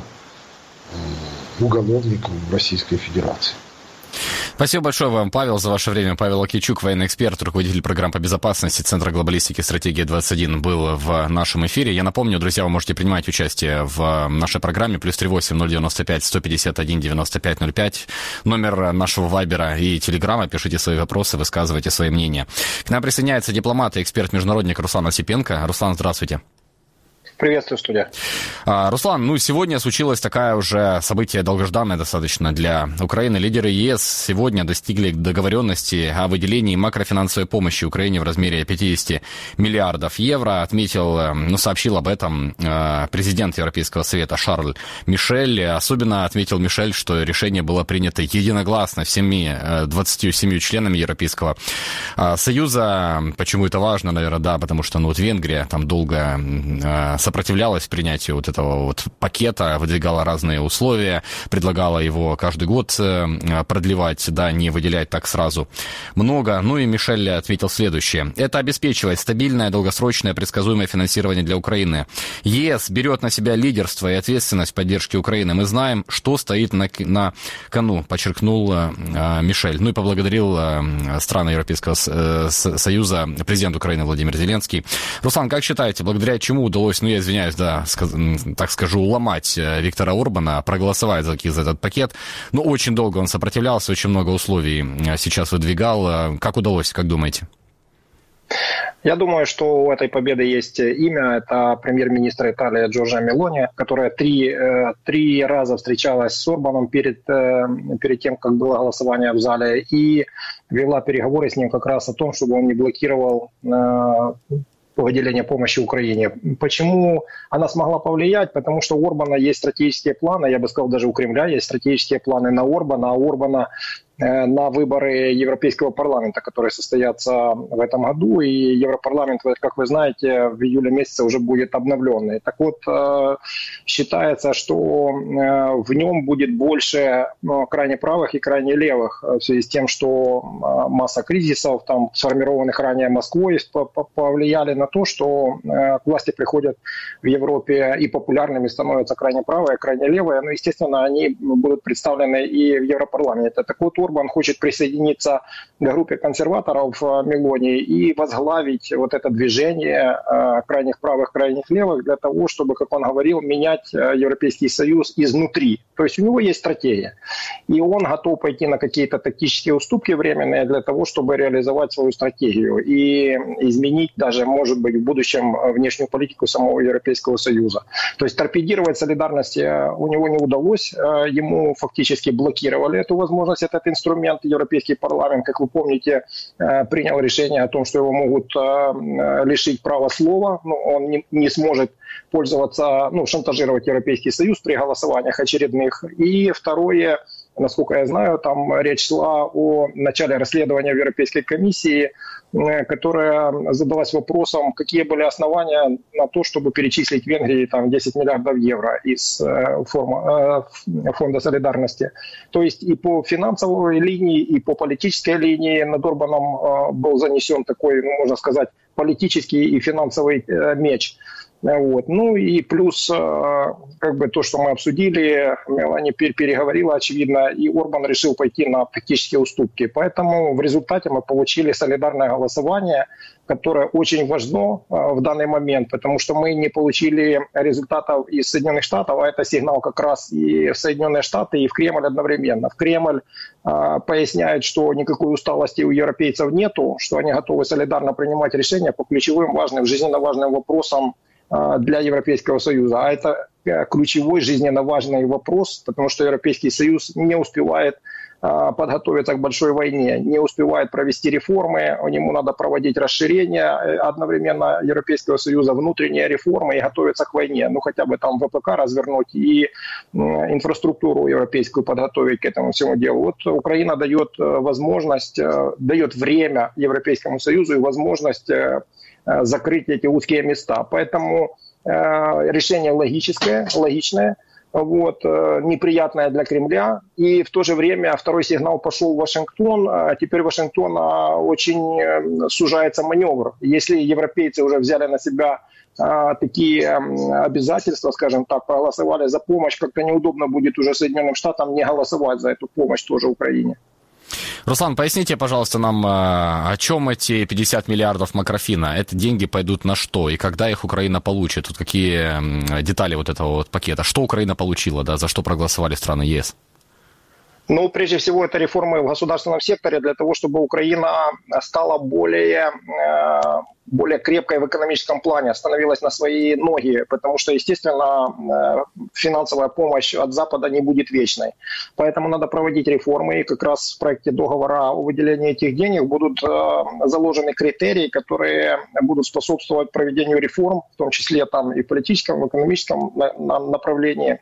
э, уголовников в Российской Федерации. Спасибо большое вам, Павел, за ваше время. Павел Окейчук, военный эксперт, руководитель программ по безопасности Центра глобалистики «Стратегия двадцать один» был в нашем эфире. Я напомню, друзья, вы можете принимать участие в нашей программе. Плюс три восемь ноль девяносто пять сто пятьдесят один девяносто пять ноль пять. Номер нашего вайбера и телеграма. Пишите свои вопросы, высказывайте свои мнения. К нам присоединяется дипломат и эксперт-международник Руслан Осипенко. Руслан, здравствуйте. Приветствую, студия. Руслан, ну сегодня случилось такое уже событие долгожданное достаточно для Украины. Лидеры ЕС сегодня достигли договоренности о выделении макрофинансовой помощи Украине в размере пятьдесят миллиардов евро. Отметил, ну сообщил об этом президент Европейского совета Шарль Мишель. Особенно отметил Мишель, что решение было принято единогласно всеми двадцатью семью членами Европейского Союза. Почему это важно, наверное, да, потому что ну вот Венгрия там долго сопротивлялась принятию вот этого вот пакета, выдвигала разные условия, предлагала его каждый год продлевать, да, не выделять так сразу много. Ну и Мишель отметил следующее. Это обеспечивает стабильное, долгосрочное, предсказуемое финансирование для Украины. ЕС берет на себя лидерство и ответственность в поддержке Украины. Мы знаем, что стоит на, на кону, подчеркнул э, Мишель. Ну и поблагодарил э, страны Европейского э, Союза президент Украины Владимир Зеленский. Руслан, как считаете, благодаря чему удалось, ну я извиняюсь, да, сказ, так скажу, уломать Виктора Орбана, проголосовать за, за этот пакет. Но очень долго он сопротивлялся, очень много условий сейчас выдвигал. Как удалось, как думаете? Я думаю, что у этой победы есть имя. Это премьер-министр Италии Джорджа Мелони, которая три, три раза встречалась с Орбаном перед, перед тем, как было голосование в зале, и вела переговоры с ним как раз о том, чтобы он не блокировал выделение помощи Украине. Почему она смогла повлиять? Потому что у Орбана есть стратегические планы, я бы сказал, даже у Кремля есть стратегические планы на Орбана, а Орбана на выборы Европейского парламента, которые состоятся в этом году. И Европарламент, как вы знаете, в июле месяце уже будет обновленный. Так вот, считается, что в нем будет больше крайне правых и крайне левых, в связи с тем, что масса кризисов, там, сформированных ранее Москвой, повлияли на то, что к власти приходят в Европе и популярными становятся крайне правые, крайне левые. Но, естественно, они будут представлены и в Европарламенте. Так вот, Орбан хочет присоединиться к группе консерваторов Мелони и возглавить вот это движение крайних правых, крайних левых для того, чтобы, как он говорил, менять Европейский Союз изнутри. То есть у него есть стратегия. И он готов пойти на какие-то тактические уступки временные для того, чтобы реализовать свою стратегию и изменить даже, может быть, в будущем внешнюю политику самого Европейского Союза. То есть торпедировать солидарность у него не удалось. Ему фактически блокировали эту возможность, этот инструмент. Европейский парламент, как вы помните, принял решение о том, что его могут лишить права слова. Ну, он не, не сможет пользоваться, ну, шантажировать Европейский Союз при голосованиях очередных. И второе, насколько я знаю, там речь шла о начале расследования в Европейской комиссии, которая задалась вопросом, какие были основания на то, чтобы перечислить Венгрии там, десять миллиардов евро из форма, фонда солидарности. То есть и по финансовой линии, и по политической линии над Орбаном был занесен такой, ну, можно сказать, политический и финансовый меч. Вот. Ну и плюс, как бы то, что мы обсудили, Мелани переговорила, очевидно, и Орбан решил пойти на тактические уступки. Поэтому в результате мы получили солидарное голосование, которое очень важно в данный момент, потому что мы не получили результатов из Соединенных Штатов, а это сигнал как раз и в Соединенные Штаты, и в Кремль одновременно. В Кремль а, поясняет, что никакой усталости у европейцев нету, что они готовы солидарно принимать решения по ключевым важным, жизненно важным вопросам для Европейского Союза. А это ключевой жизненно важный вопрос, потому что Европейский Союз не успевает подготовиться к большой войне, не успевает провести реформы, ему надо проводить расширение одновременно Европейского Союза, внутренние реформы и готовиться к войне. Ну, хотя бы там ВПК развернуть и инфраструктуру европейскую подготовить к этому всему делу. Вот Украина дает возможность, дает время Европейскому Союзу и возможность закрыть эти узкие места. Поэтому э, решение логическое, логичное, вот, э, неприятное для Кремля. И в то же время второй сигнал пошел в Вашингтон. А теперь Вашингтона очень э, сужается маневр. Если европейцы уже взяли на себя э, такие э, обязательства, скажем так, проголосовали за помощь, как-то неудобно будет уже Соединенным Штатам не голосовать за эту помощь тоже Украине. Руслан, поясните, пожалуйста, нам, о чем эти пятьдесят миллиардов макрофина? Это деньги пойдут на что? И когда их Украина получит? Тут какие детали вот этого вот пакета? Что Украина получила, да? За что проголосовали страны ЕС? Ну, прежде всего, это реформы в государственном секторе для того, чтобы Украина стала более, более крепкой в экономическом плане, становилась на свои ноги, потому что, естественно, финансовая помощь от Запада не будет вечной. Поэтому надо проводить реформы, и как раз в проекте договора о выделении этих денег будут заложены критерии, которые будут способствовать проведению реформ, в том числе там и в политическом, и в экономическом направлении.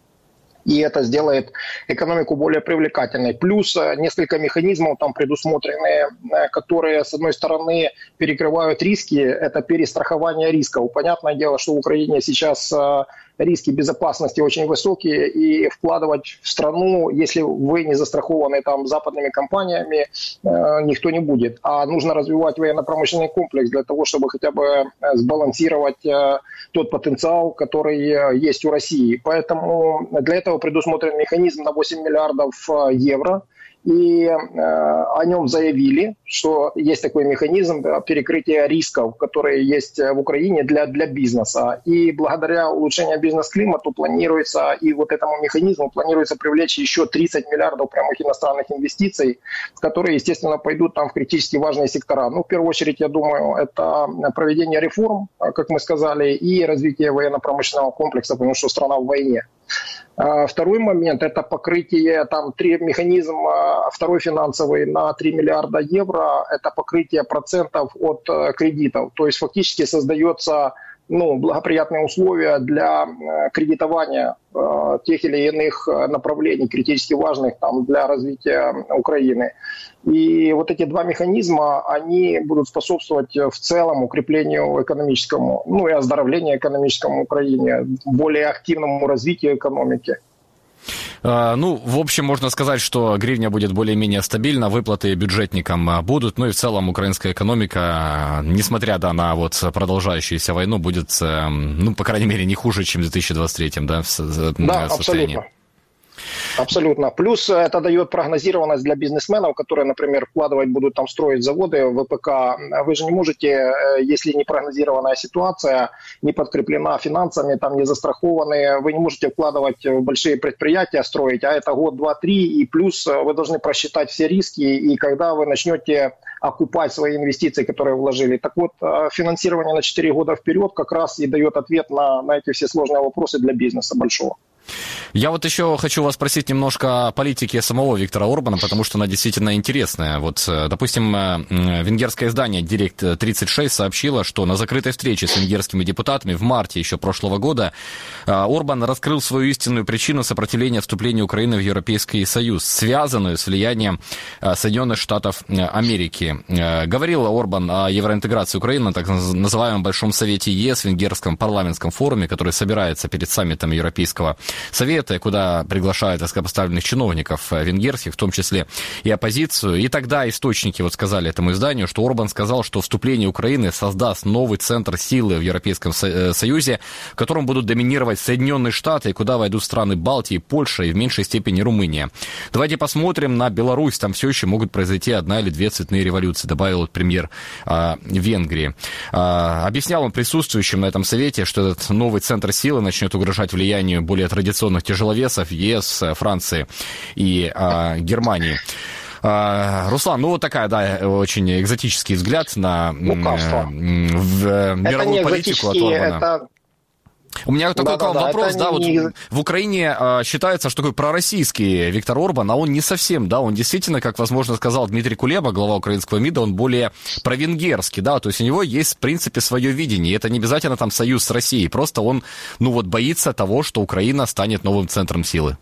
И это сделает экономику более привлекательной. Плюс несколько механизмов там предусмотрены, которые, с одной стороны, перекрывают риски. Это перестрахование рисков. Понятное дело, что в Украине сейчас риски безопасности очень высокие, и вкладывать в страну, если вы не застрахованы там западными компаниями, никто не будет. А нужно развивать военно-промышленный комплекс для того, чтобы хотя бы сбалансировать тот потенциал, который есть у России. Поэтому для этого предусмотрен механизм на восемь миллиардов евро. И э, о нем заявили, что есть такой механизм перекрытия рисков, которые есть в Украине для, для бизнеса. И благодаря улучшению бизнес-климату планируется, и вот этому механизму планируется привлечь еще тридцать миллиардов прямых иностранных инвестиций, которые, естественно, пойдут там в критически важные сектора. Ну, в первую очередь, я думаю, это проведение реформ, как мы сказали, и развитие военно-промышленного комплекса, потому что страна в войне. Второй момент – это покрытие, там, три, механизм второй финансовый на три миллиарда евро, это покрытие процентов от кредитов. То есть фактически создается, ну, благоприятные условия для кредитования э, тех или иных направлений, критически важных там, для развития Украины. И вот эти два механизма, они будут способствовать в целом укреплению экономическому, ну и оздоровлению экономическому Украине, более активному развитию экономики. Ну, в общем, можно сказать, что гривня будет более-менее стабильна, выплаты бюджетникам будут, ну и в целом украинская экономика, несмотря да, на вот продолжающуюся войну, будет, ну, по крайней мере, не хуже, чем в две тысячи двадцать третьем, да, в да, состоянии. Абсолютно. Абсолютно. Плюс это дает прогнозированность для бизнесменов, которые, например, вкладывать будут там строить заводы в ВПК. Вы же не можете, если не прогнозированная ситуация, не подкреплена финансами, там не застрахованы, вы не можете вкладывать в большие предприятия, строить, а это год, два, три, и плюс вы должны просчитать все риски, и когда вы начнете окупать свои инвестиции, которые вложили. Так вот, финансирование на четыре года вперед как раз и дает ответ на, на эти все сложные вопросы для бизнеса большого. Я вот еще хочу вас спросить немножко о политике самого Виктора Орбана, потому что она действительно интересная. Вот, допустим, венгерское издание «Директ тридцать шесть» сообщило, что на закрытой встрече с венгерскими депутатами в марте еще прошлого года Орбан раскрыл свою истинную причину сопротивления вступлению Украины в Европейский Союз, связанную с влиянием Соединенных Штатов Америки. Говорил Орбан о евроинтеграции Украины на так называемом Большом Совете ЕС, венгерском парламентском форуме, который собирается перед саммитом Европейского советы, куда приглашают высокопоставленных чиновников венгерских, в том числе и оппозицию. И тогда источники вот сказали этому изданию, что Орбан сказал, что вступление Украины создаст новый центр силы в Европейском Союзе, в котором будут доминировать Соединенные Штаты, куда войдут страны Балтии, Польша и в меньшей степени Румыния. Давайте посмотрим на Беларусь, там все еще могут произойти одна или две цветные революции, добавил вот премьер а, Венгрии. А, объяснял он присутствующим на этом совете, что этот новый центр силы начнет угрожать влиянию более традиционных тяжеловесов ЕС, Франции и а, Германии. А, Руслан, ну вот такая, да, очень экзотический взгляд на лукавство. В, в мировую политику от Орбана. Это... У меня такой да, да, вопрос, да, да не... вот в Украине а, считается, что такой пророссийский Виктор Орбан, а он не совсем, да, он действительно, как, возможно, сказал Дмитрий Кулеба, глава украинского МИДа, он более провенгерский, да, то есть у него есть, в принципе, свое видение, и это не обязательно там союз с Россией, просто он, ну вот, боится того, что Украина станет новым центром силы.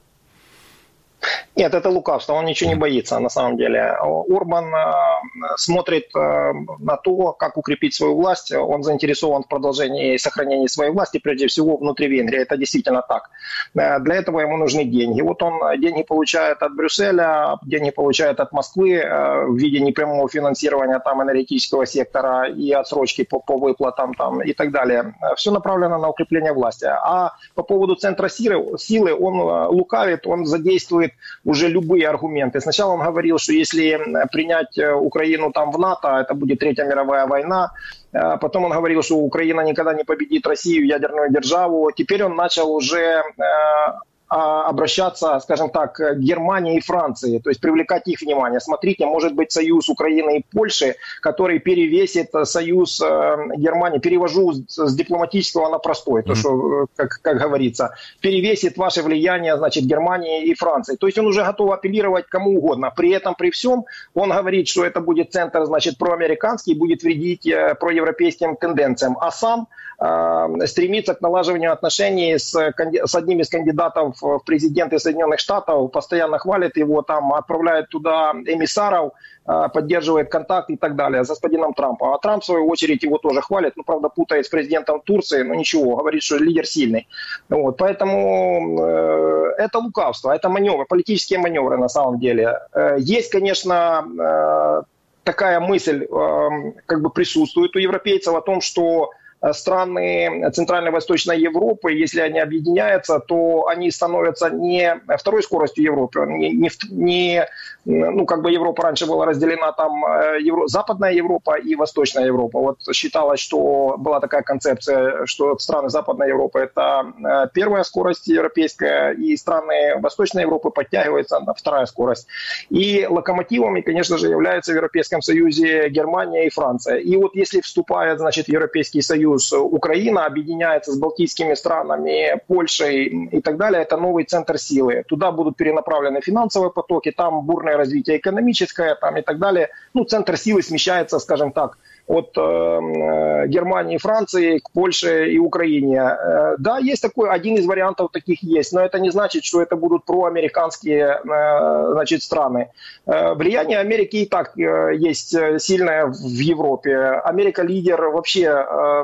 Нет, это лукавство, он ничего не боится на самом деле. Орбан э, смотрит э, на то, как укрепить свою власть, он заинтересован в продолжении и сохранении своей власти, прежде всего внутри Венгрии, это действительно так. Э, для этого ему нужны деньги. Вот он деньги получает от Брюсселя, деньги получает от Москвы э, в виде непрямого финансирования там, энергетического сектора и отсрочки по, по выплатам там, и так далее. Все направлено на укрепление власти. А по поводу центра силы, силы он лукавит, он задействует уже любые аргументы. Сначала он говорил, что если принять Украину там в НАТО, это будет Третья мировая война. Потом он говорил, что Украина никогда не победит Россию, ядерную державу. Теперь он начал уже обращаться, скажем так, к Германии и Франции, то есть привлекать их внимание. Смотрите, может быть союз Украины и Польши, который перевесит союз Германии, перевожу с дипломатического на простой, то, что, как, как говорится, перевесит ваше влияние, значит, Германии и Франции. То есть он уже готов апеллировать кому угодно. При этом, при всем, он говорит, что это будет центр, значит, проамериканский, будет вредить проевропейским тенденциям, а сам э, стремится к налаживанию отношений с, с одним из кандидатов в президенты Соединенных Штатов, постоянно хвалит его, там отправляет туда эмиссаров, поддерживает контакт и так далее с господином Трампом. А Трамп, в свою очередь, его тоже хвалит, ну, правда, путает с президентом Турции, но ничего, говорит, что лидер сильный. Вот, поэтому э, это лукавство, это маневры, политические маневры на самом деле. Э, есть, конечно, э, такая мысль, э, как бы присутствует у европейцев о том, что страны Центральной и Восточной Европы, если они объединяются, то они становятся не второй скоростью Европы, не, не, не ну, как бы Европа раньше была разделена, там Евро, Западная Европа и Восточная Европа. Вот считалось, что была такая концепция, что страны Западной Европы это первая скорость европейская, и страны Восточной Европы подтягиваются на вторая скорость. И локомотивами, конечно же, являются в Европейском Союзе Германия и Франция. И вот если вступает, значит, в Европейский Союз Украина, объединяется с балтийскими странами, Польшей и так далее, это новый центр силы. Туда будут перенаправлены финансовые потоки, там бурное развитие экономическое там, и так далее. Ну, центр силы смещается, скажем так, от э, Германии и Франции к Польше и Украине. Э, да, есть такой, один из вариантов таких есть, но это не значит, что это будут проамериканские э, значит, страны. Э, влияние Америки и так э, есть сильное в Европе. Америка лидер вообще э,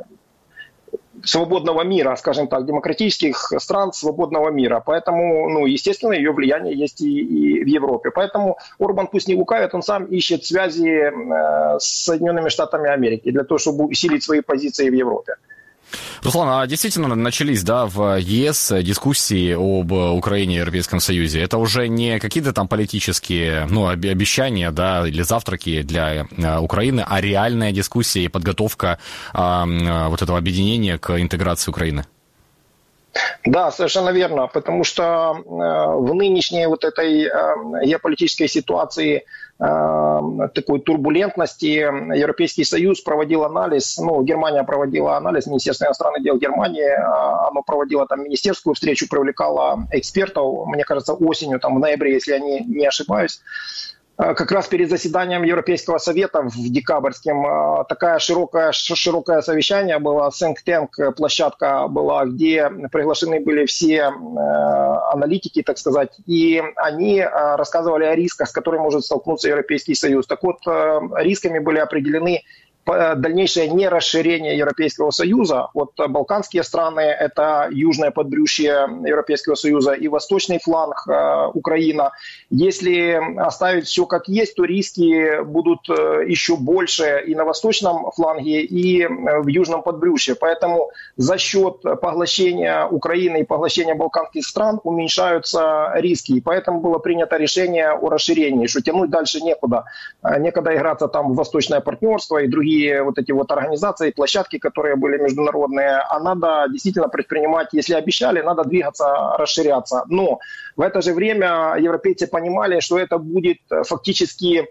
свободного мира, скажем так, демократических стран свободного мира. Поэтому, ну, естественно, ее влияние есть и, и в Европе. Поэтому Орбан пусть не лукавит, он сам ищет связи э, с Соединенными Штатами Америки для того, чтобы усилить свои позиции в Европе. Руслан, а действительно начались, да, в ЕС дискуссии об Украине и Европейском Союзе? Это уже не какие-то там политические, ну, обещания, да, или завтраки для Украины, а реальная дискуссия и подготовка а, вот этого объединения к интеграции Украины? Да, совершенно верно, потому что э, в нынешней вот этой э, геополитической ситуации, э, такой турбулентности, Европейский Союз проводил анализ, ну, Германия проводила анализ, Министерство иностранных дел Германии, э, оно проводило там министерскую встречу, привлекало экспертов, мне кажется, осенью, там, в ноябре, если я не, не ошибаюсь. Как раз перед заседанием Европейского совета в декабрьском такая широкое, широкое совещание было, think tank площадка была, где приглашены были все аналитики, так сказать, и они рассказывали о рисках, с которыми может столкнуться Европейский Союз. Так вот, рисками были определены дальнейшее не расширение Европейского Союза. Вот балканские страны – это южное подбрюшье Европейского Союза и восточный фланг э, Украина. Если оставить все как есть, то риски будут еще больше и на восточном фланге, и в южном подбрюшье. Поэтому за счет поглощения Украины и поглощения балканских стран уменьшаются риски. И поэтому было принято решение о расширении, что тянуть дальше некуда. Некогда играться там в восточное партнерство и другие вот эти вот организации, площадки, которые были международные, а надо действительно предпринимать, если обещали, надо двигаться, расширяться. Но в это же время европейцы понимали, что это будет фактически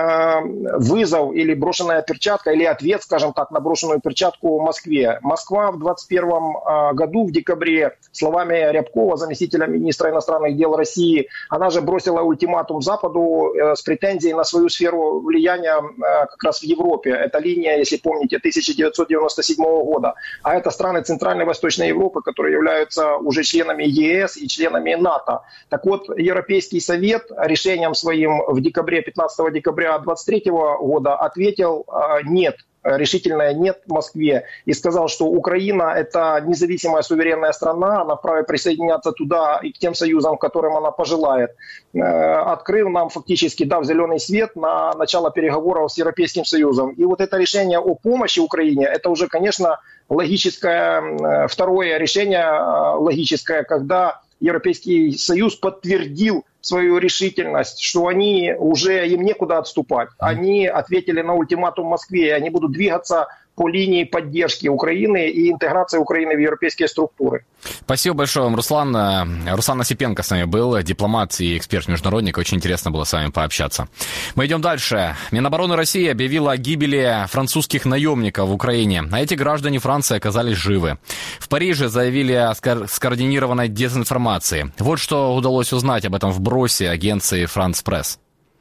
вызов или брошенная перчатка, или ответ, скажем так, на брошенную перчатку Москве. Москва в двадцать первом году, в декабре, словами Рябкова, заместителя министра иностранных дел России, она же бросила ультиматум Западу с претензией на свою сферу влияния как раз в Европе. Это линия, если помните, тысяча девятьсот девяносто седьмого года. А это страны Центральной и Восточной Европы, которые являются уже членами ЕС и членами НАТО. Так вот, Европейский Совет решением своим в декабре, пятнадцатого декабря две тысячи двадцать третьего года ответил «нет». Решительное «нет» Москве и сказал, что Украина – это независимая суверенная страна, она вправе присоединяться туда и к тем союзам, которым она пожелает, открыв нам фактически, дав зеленый свет на начало переговоров с Европейским Союзом. И вот это решение о помощи Украине – это уже, конечно, логическое, второе решение логическое, когда Европейский Союз подтвердил свою решительность, что они уже им некуда отступать. Они ответили на ультиматум Москве, и они будут двигаться по линии поддержки Украины и интеграции Украины в европейские структуры. Спасибо большое вам, Руслан. Руслан Осипенко с нами был, дипломат и эксперт-международник. Очень интересно было с вами пообщаться. Мы идем дальше. Минобороны России объявила о гибели французских наемников в Украине. А эти граждане Франции оказались живы. В Париже заявили о скоординированной дезинформации. Вот что удалось узнать об этом вбросе агенции «Франс Пресс».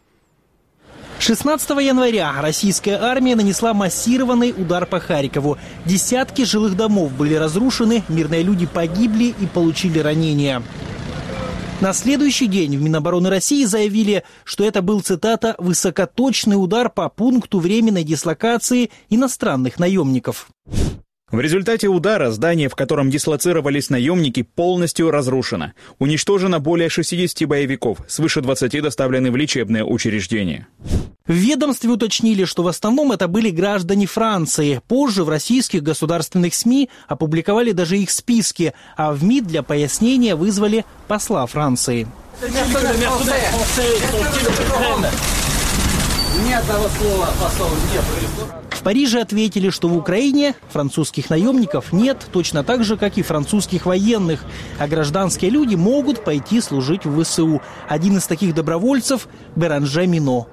шестнадцатого января российская армия нанесла массированный удар по Харькову. Десятки жилых домов были разрушены, мирные люди погибли и получили ранения. На следующий день в Минобороны России заявили, что это был, цитата, «высокоточный удар по пункту временной дислокации иностранных наемников». В результате удара здание, в котором дислоцировались наемники, полностью разрушено. Уничтожено более шестидесяти боевиков, свыше двадцати доставлены в лечебные учреждения. В ведомстве уточнили, что в основном это были граждане Франции. Позже в российских государственных СМИ опубликовали даже их списки, а в МИД для пояснения вызвали посла Франции. Ни одного слова посол нет. В Париже ответили, что в Украине французских наемников нет, точно так же, как и французских военных. А гражданские люди могут пойти служить в ВСУ. Один из таких добровольцев – Беранже Мино.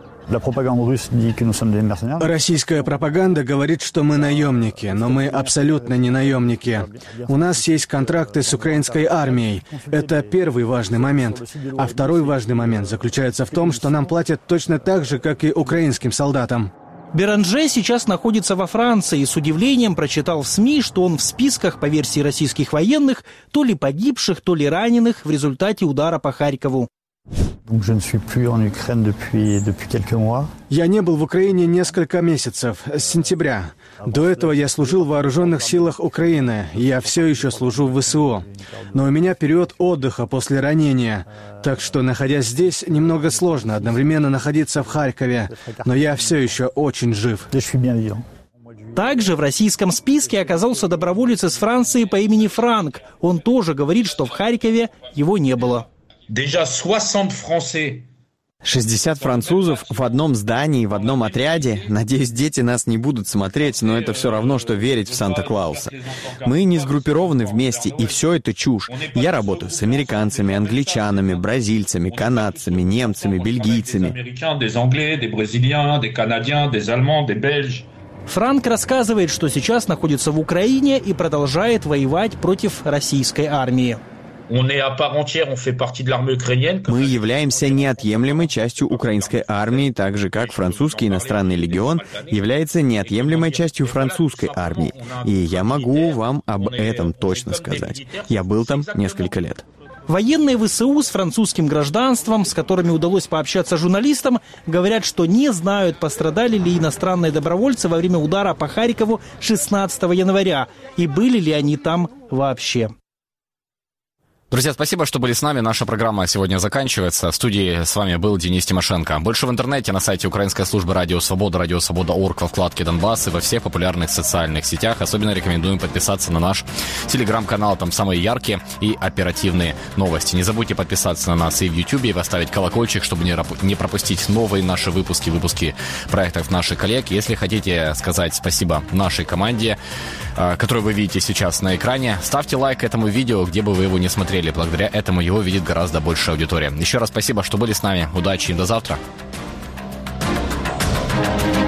Российская пропаганда говорит, что мы наемники, но мы абсолютно не наемники. У нас есть контракты с украинской армией. Это первый важный момент. А второй важный момент заключается в том, что нам платят точно так же, как и украинским солдатам. Беранже сейчас находится во Франции и с удивлением прочитал в СМИ, что он в списках, по версии российских военных, то ли погибших, то ли раненых в результате удара по Харькову. Я не был в Украине несколько месяцев, с сентября. До этого я служил в вооруженных силах Украины, и я все еще служу в ВСУ. Но у меня период отдыха после ранения, так что, находясь здесь, немного сложно одновременно находиться в Харькове, но я все еще очень жив. Также в российском списке оказался доброволец из Франции по имени Франк. Он тоже говорит, что в Харькове его не было. шестьдесят французов в одном здании, в одном отряде. Надеюсь, дети нас не будут смотреть, но это все равно, что верить в Санта-Клауса. Мы не сгруппированы вместе, и все это чушь. Я работаю с американцами, англичанами, бразильцами, канадцами, немцами, бельгийцами. Франк рассказывает, что сейчас находится в Украине и продолжает воевать против российской армии. Мы являемся неотъемлемой частью украинской армии, так же как французский иностранный легион является неотъемлемой частью французской армии. И я могу вам об этом точно сказать. Я был там несколько лет. Военные ВСУ с французским гражданством, с которыми удалось пообщаться журналистам, говорят, что не знают, пострадали ли иностранные добровольцы во время удара по Харькову шестнадцатого января и были ли они там вообще. Друзья, спасибо, что были с нами. Наша программа сегодня заканчивается. В студии с вами был Денис Тимошенко. Больше в интернете на сайте Украинской службы Радио Свобода, Радио Свобода точка орг во вкладке Донбасс и во всех популярных социальных сетях. Особенно рекомендуем подписаться на наш телеграм-канал. Там самые яркие и оперативные новости. Не забудьте подписаться на нас и в Ютубе, и поставить колокольчик, чтобы не пропустить новые наши выпуски, выпуски проектов наших коллег. Если хотите сказать спасибо нашей команде, которую вы видите сейчас на экране, ставьте лайк этому видео, где бы вы его не смотрели. Благодаря этому его видит гораздо больше аудитория. Еще раз спасибо, что были с нами. Удачи и до завтра.